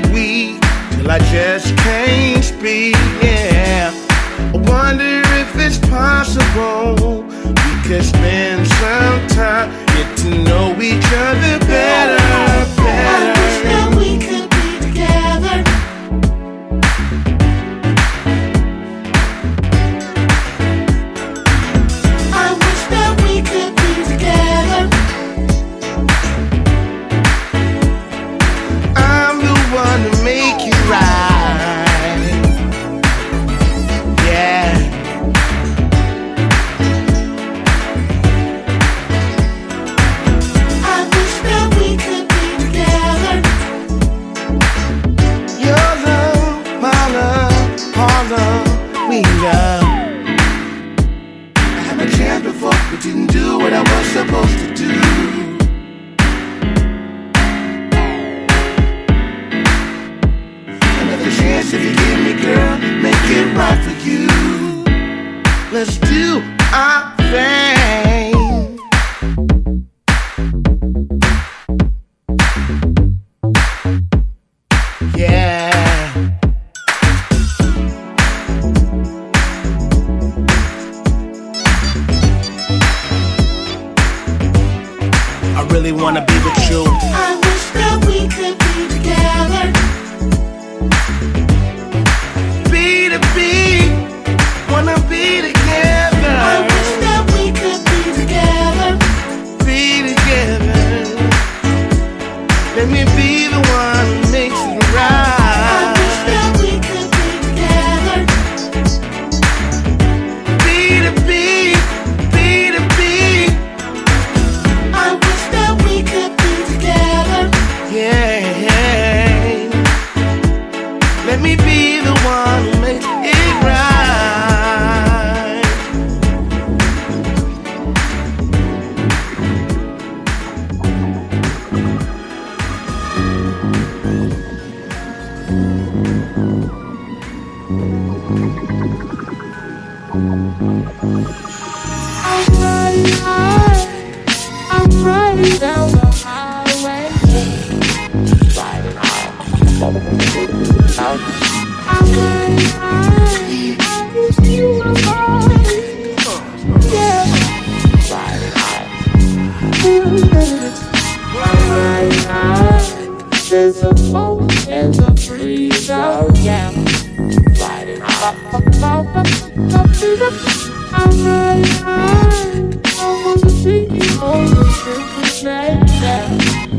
I just can't speak, yeah. I wonder if it's possible we could spend some time, get to know each other better. I wish that we could be together. I wish that we could be together. I'm the one to make you right. Yeah. I wish that we could be together. Your love, my love, our love, we love. I had my chance before, but didn't do what I was supposed to do. Another chance if you give me, girl, make it right for you. Let's do our thing. Yeah. I really wanna be with you. I wish that we could be together. Be to be, wanna be together. I wish that we could be together. Be together. Let me be the one who makes it right. I wish that we could be together. Be to be, be to be. I wish that we could be together. Yeah. Let me be the one who makes it right. I'm riding down the highway. I'm riding high. It's you and yeah. I'm riding high. There's a boat, there's a breeze out, yeah. I'm riding high. I want to see you on the street tonight, yeah.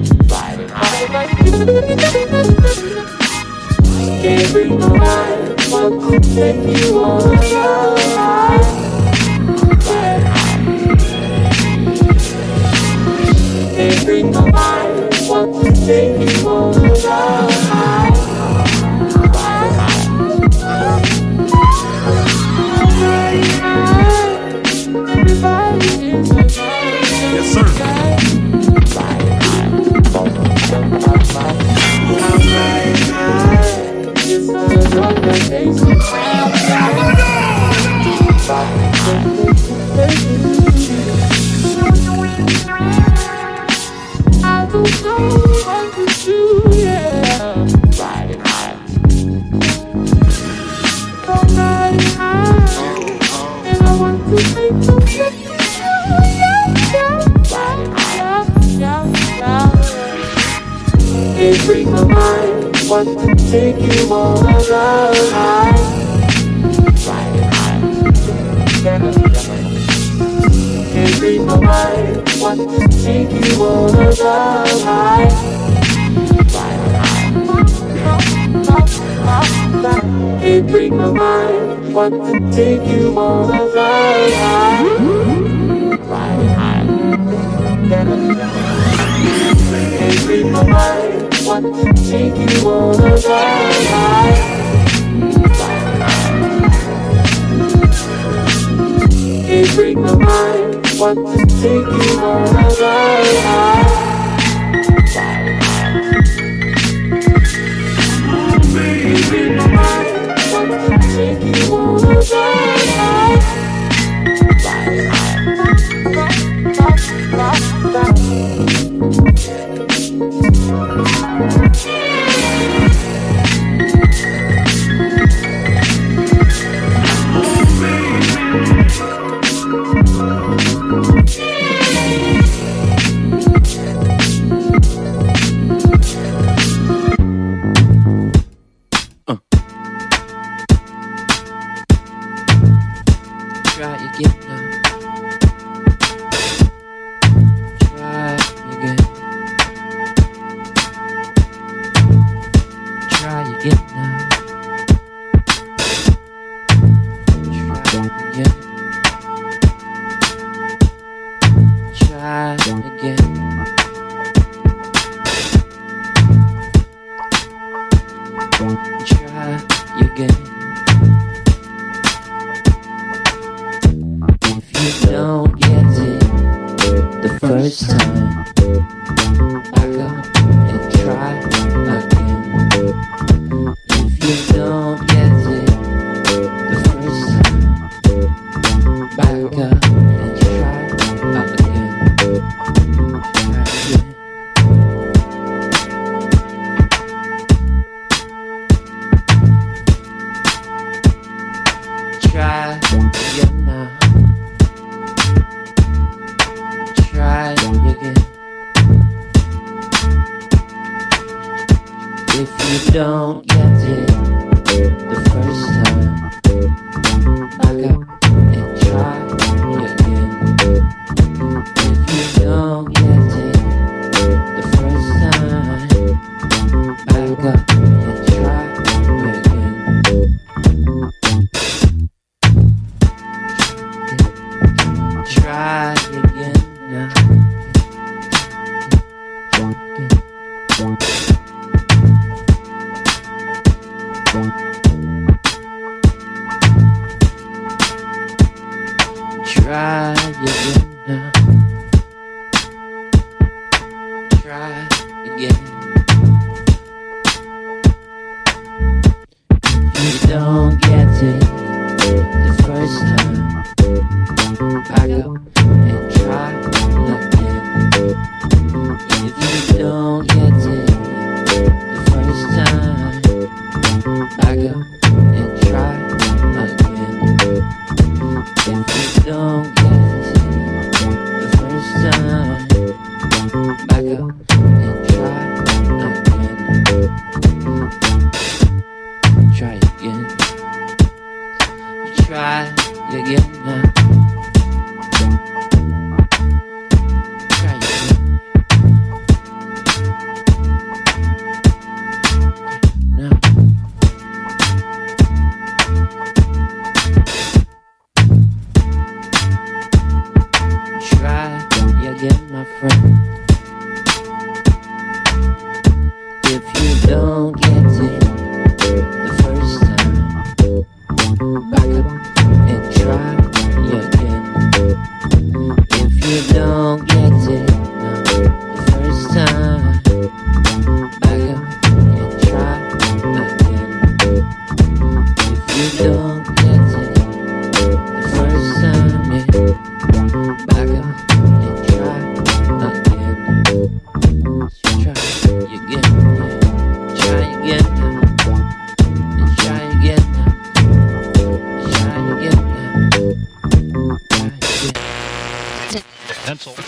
Can't bring the light, want to take you on a ride. Can't bring the light, want to take you on a ride. Yes, sir. I don't know what to do, yeah. I'm riding high, and I want to take you with me. Can't bring my mind, want to take you on a ride. Can't bring my mind, want to take you on a ride. Can't bring my mind, want to take you on a ride. Can't bring my mind, want to take you on a ride. Can't bring my mind, want to take you on a ride. Can't bring my mind, want to take you on a ride. first time, back up and try again. If you don't get it the first time, back up and try again. Try again now. Try again. If you don't get it the first time, back up and try again. If you don't get it the first time, back up and try again. Try again now. Try again now. Try again. If you don't get it the first time, back up and try again. If you don't get it the first time, back up and try again. If you don't get it the first time, back up and try again. Try again. Try again now. Try again. Now. Try again, my friend. If you don't get it the first time, back up and try again. If you don't get it the first time, back up and try again. If you don't get it the first time, back up and try again. Try again. Try again now. And try again now. Try again now. That's all.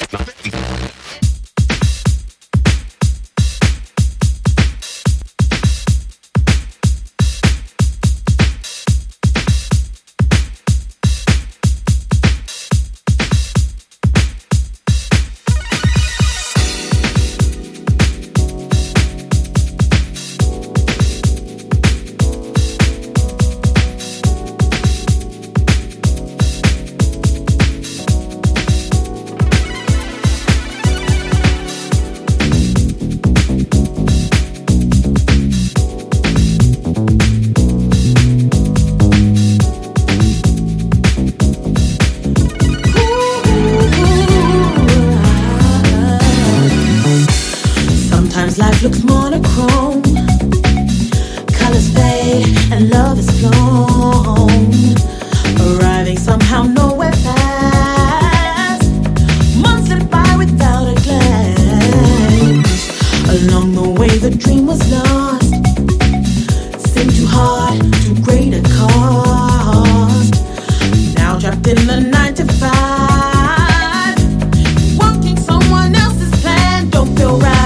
Sometimes life looks monochrome, colors fade and love is flown, arriving somehow nowhere fast. Months slip by without a glance. Along the way the dream was lost, seemed too hard, too great a cost. Now trapped in the 9 to 5, working someone else's plan don't feel right.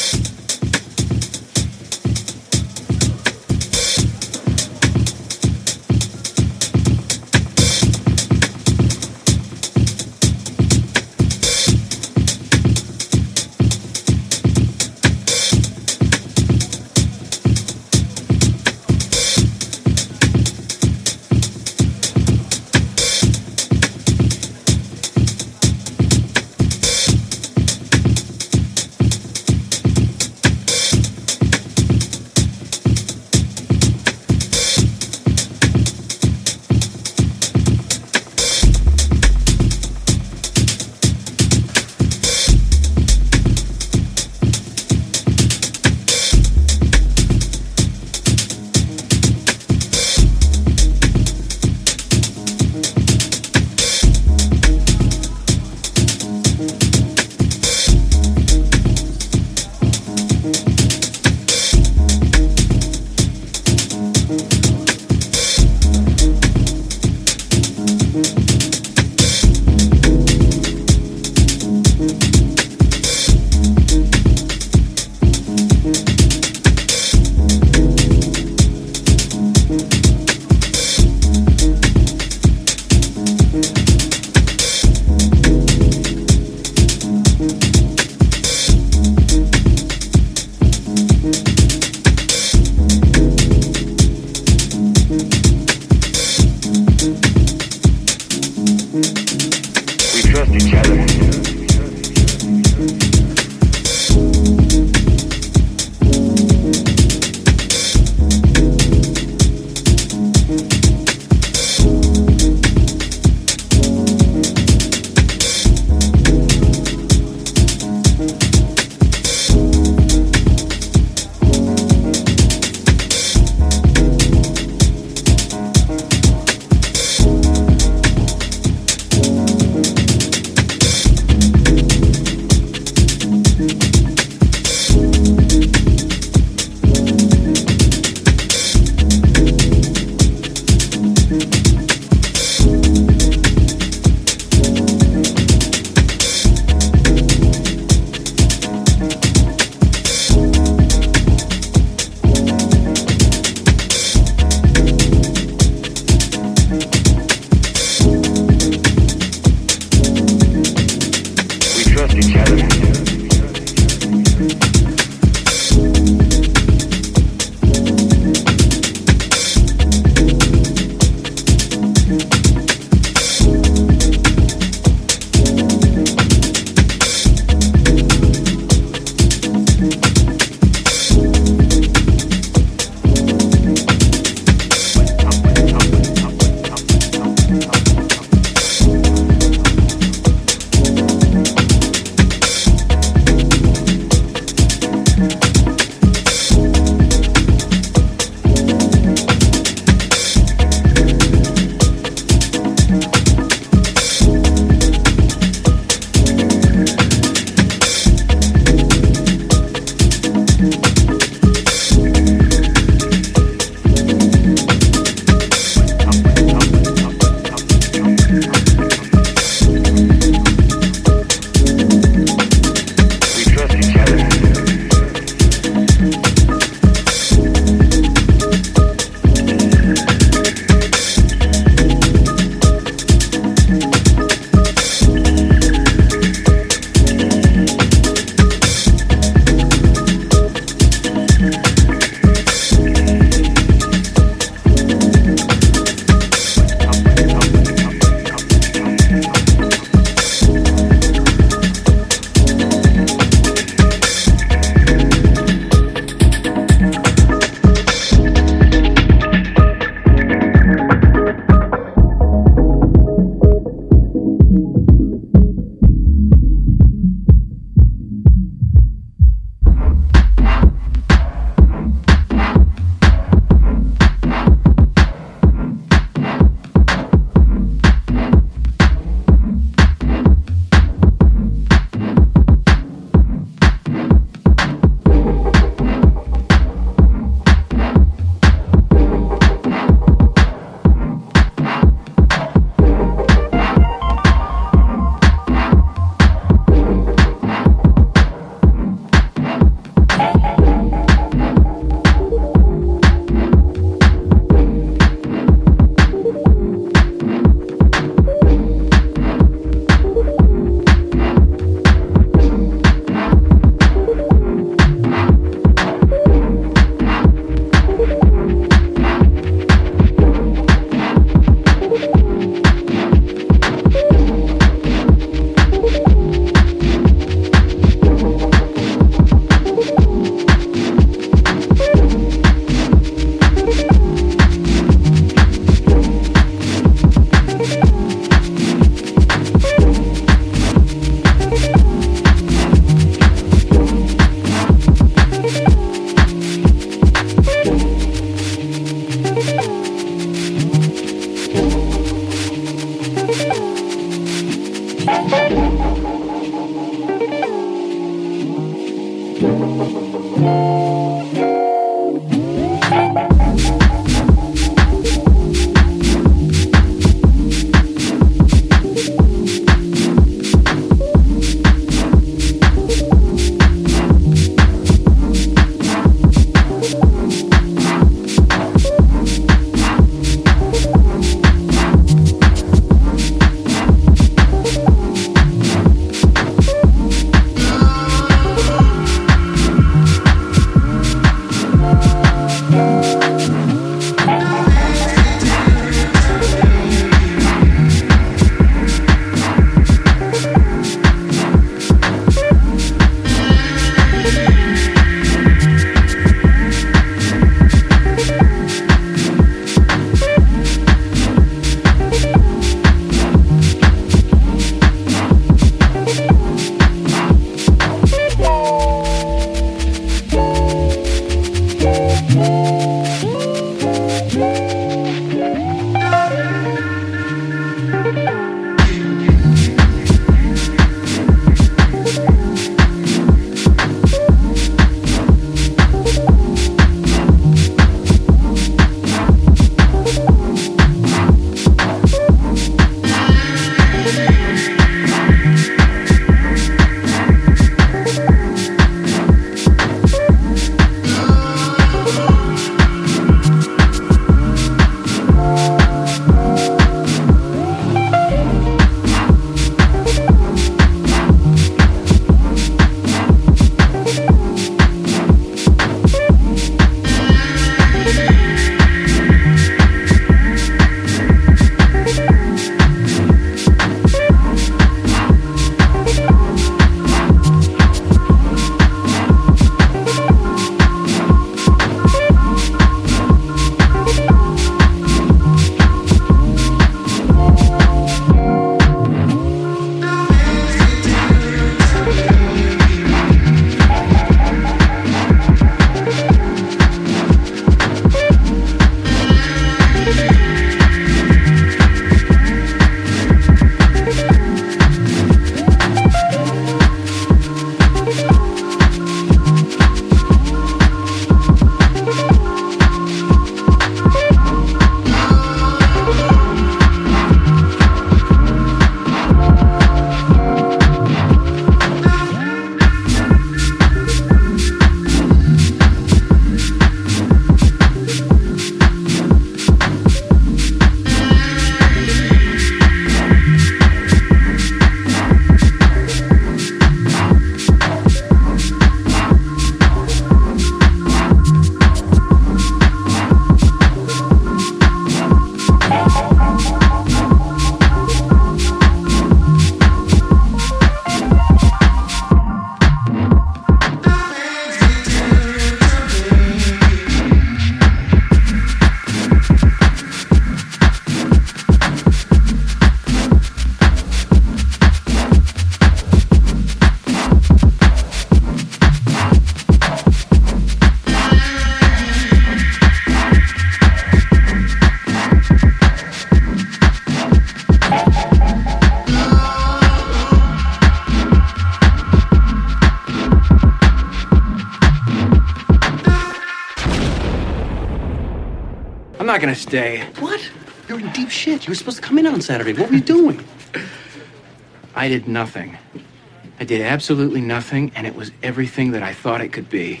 not gonna stay. What? You're in deep shit. You were supposed to come in on Saturday. What were you doing? I did nothing. I did absolutely nothing, and it was everything that I thought it could be.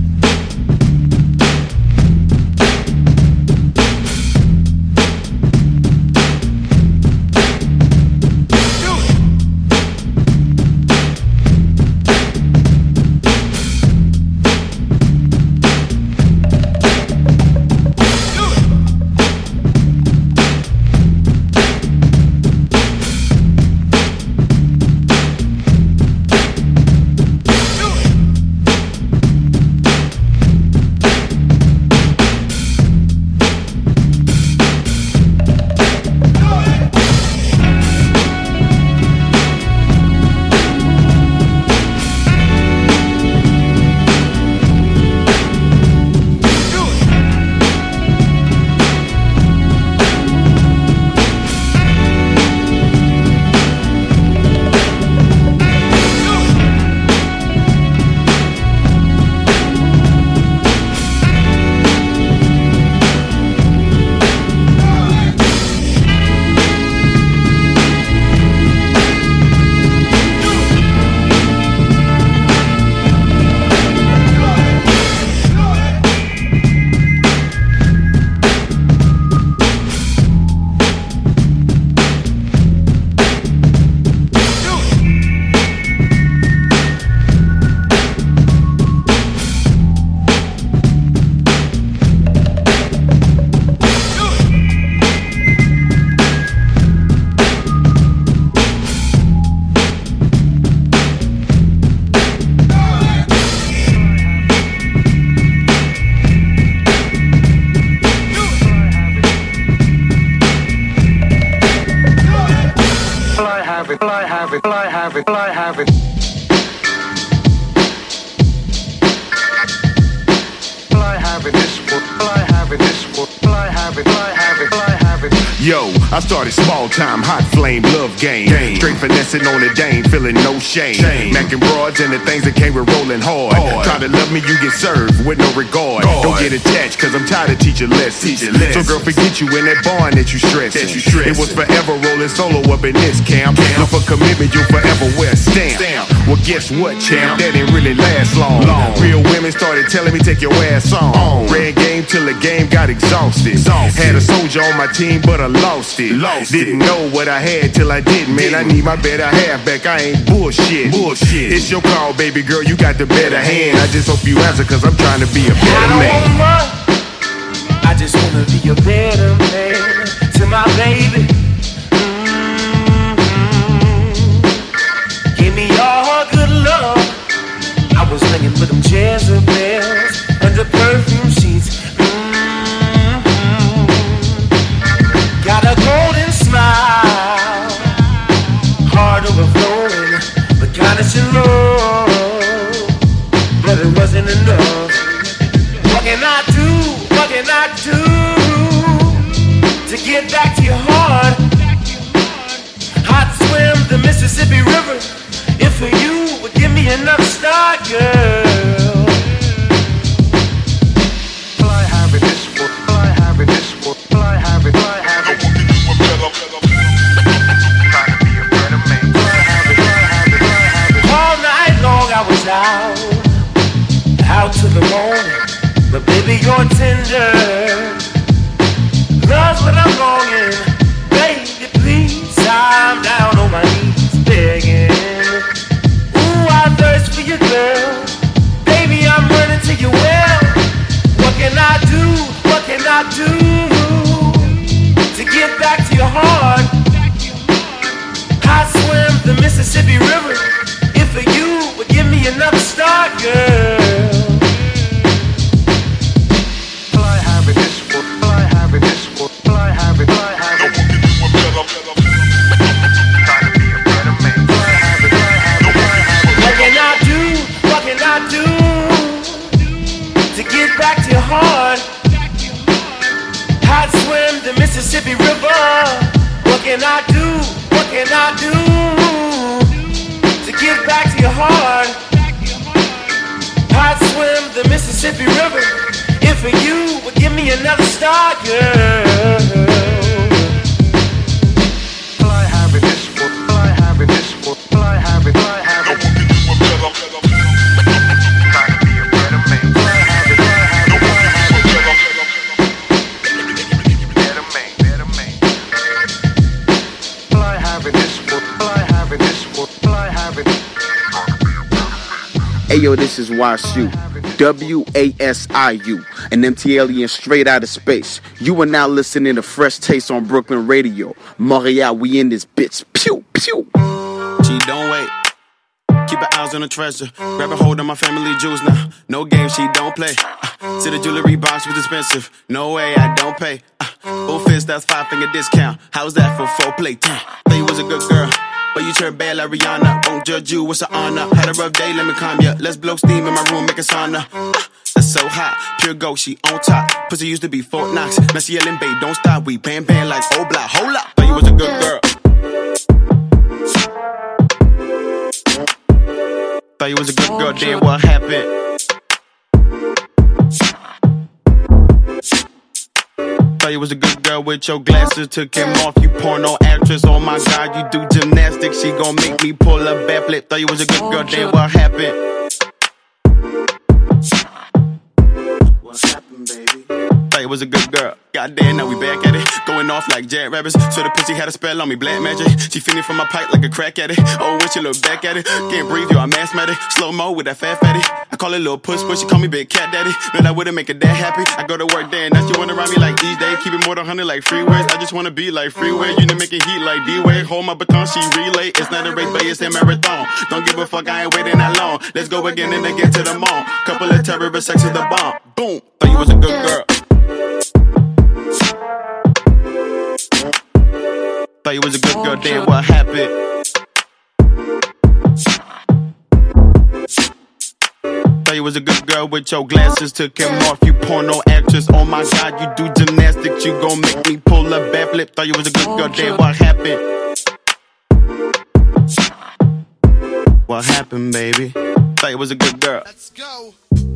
Yo, I started small time, hot flame, love game. Straight finessing on the dame, feeling no shame. Macking broads and the things that came with rolling hard. Try to love me, you get served with no regard. Don't get attached, cause I'm tired of teaching lessons. So girl, forget you in that barn that you stressing. It was forever rolling solo up in this camp. Look for commitment, you'll forever wear a stamp. Well, guess what, champ? That didn't really last long. Real women started telling me, take your ass on. Ran game till the game got exhausted. Had a soldier on my team, but I lost it. Didn't know what I had till I didn't, man. I need my better half back. I ain't bullshit. It's your call, baby girl. You got the better hand. I just hope you answer, cause I'm trying to be a better man. I just wanna be a better man to my baby. Give me all good love. I was laying with them Jezebels under perfume sheets. Got a golden smile, heart overflowing, but kinda should know that it wasn't enough. What can I do? What can I do to get back to your heart? I'd swim the Mississippi River if you would give me another start, girl. Fly have it this way, fly have it this way, fly have it, fly have it. All night long I was out to the morning, but baby you're tender. Love's what I'm longing, baby please. I'm down on my knees begging. Ooh, I thirst for you, girl. Baby, I'm running to your well. What can I do? What can I do to get back to your heart? I swim the Mississippi River if you would give me another start, girl. Fly have it this way, fly have it this way, fly have it, fly have it. Trying to be a better man. Fly have it, fly have it, fly have it. What can I do? What can I do to get back to your heart? I'd swim the Mississippi River. What can I do? What can I do to get back to your heart? I'd swim the Mississippi River if you would give me be another star girl. Fly having this one, fly having this one, fly having, fly having. Trying to be a better man. Fly having, fly having, fly having. Better man, better man. Fly having this one, fly having this one, fly having. Ayo, this is WASU, WASIU, an MT alien straight out of space. You are now listening to Fresh Taste on Brooklyn Radio. Montreal, we in this bitch. Pew, pew. She don't wait. Keep her eyes on the treasure. Grab a hold on my family jewels now. No game, she don't play. See the jewelry box was expensive. No way, I don't pay. Full fist, that's 5-finger discount. How's that for 4 plate? Thought you was a good girl, but you turned bad like Rihanna. Won't judge you, what's an honor? Had a rough day, let me calm ya. Let's blow steam in my room, make a sauna. That's so hot, pure gold, she on top. Pussy used to be Fort Knox, now she yelling, babe, don't stop. We bang like old block, hold up. Thought you was a good girl. Thought you was a good girl, then what happened? Thought you was a good girl with your glasses. Took him off, you porno actress. Oh my God, you do gymnastics. She gon' make me pull a backflip. Thought you was a good girl, then what happened? What happened, baby? Thought you was a good girl. Goddamn, now we back at it. Going off like Jack Rabbits. So the pussy had a spell on me, black magic. She feeding from my pipe like a crack at it. Oh, when she look back at it. Can't breathe, yo, I'm asthmatic. Slow mo with that fat fatty. I call it little puss, but she call me big cat daddy. Man, I wouldn't make her that happy. I go to work there and now she wanna ride me like each day. Keep it more than 100 like freeways. I just wanna be like freeway. You know, making heat like D-Way. Hold my baton, she relay. It's not a race, but it's a marathon. Don't give a fuck, I ain't waiting that long. Let's go again and then get to the mall. Couple of terrorist sex is the bomb. Boom, thought you was a good girl. Thought you was a good girl, then what happened? Thought you was a good girl with your glasses. Took him off, you porno actress. Oh my God, you do gymnastics. You gon' make me pull a backflip. Thought you was a good girl, then what happened? What happened, baby? Thought you was a good girl. Let's go.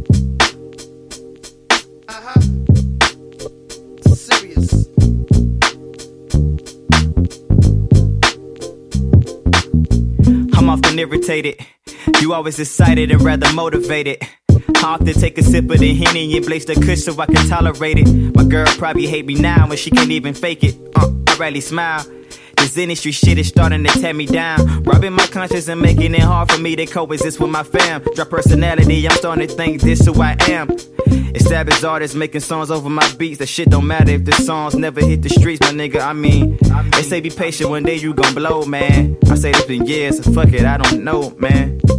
Serious. I'm often irritated. You always excited and rather motivated. I often take a sip of the Henny and blaze the kush so I can tolerate it. My girl probably hate me now when she can't even fake it. I rarely smile. This industry shit is starting to tear me down. Robbing my conscience and making it hard for me to coexist with my fam. Drop personality, I'm starting to think this who I am. Established artists making songs over my beats. That shit don't matter if the songs never hit the streets, my nigga. I mean, they say be patient, one day you gon' blow, man. I say this been years, so fuck it, I don't know, man.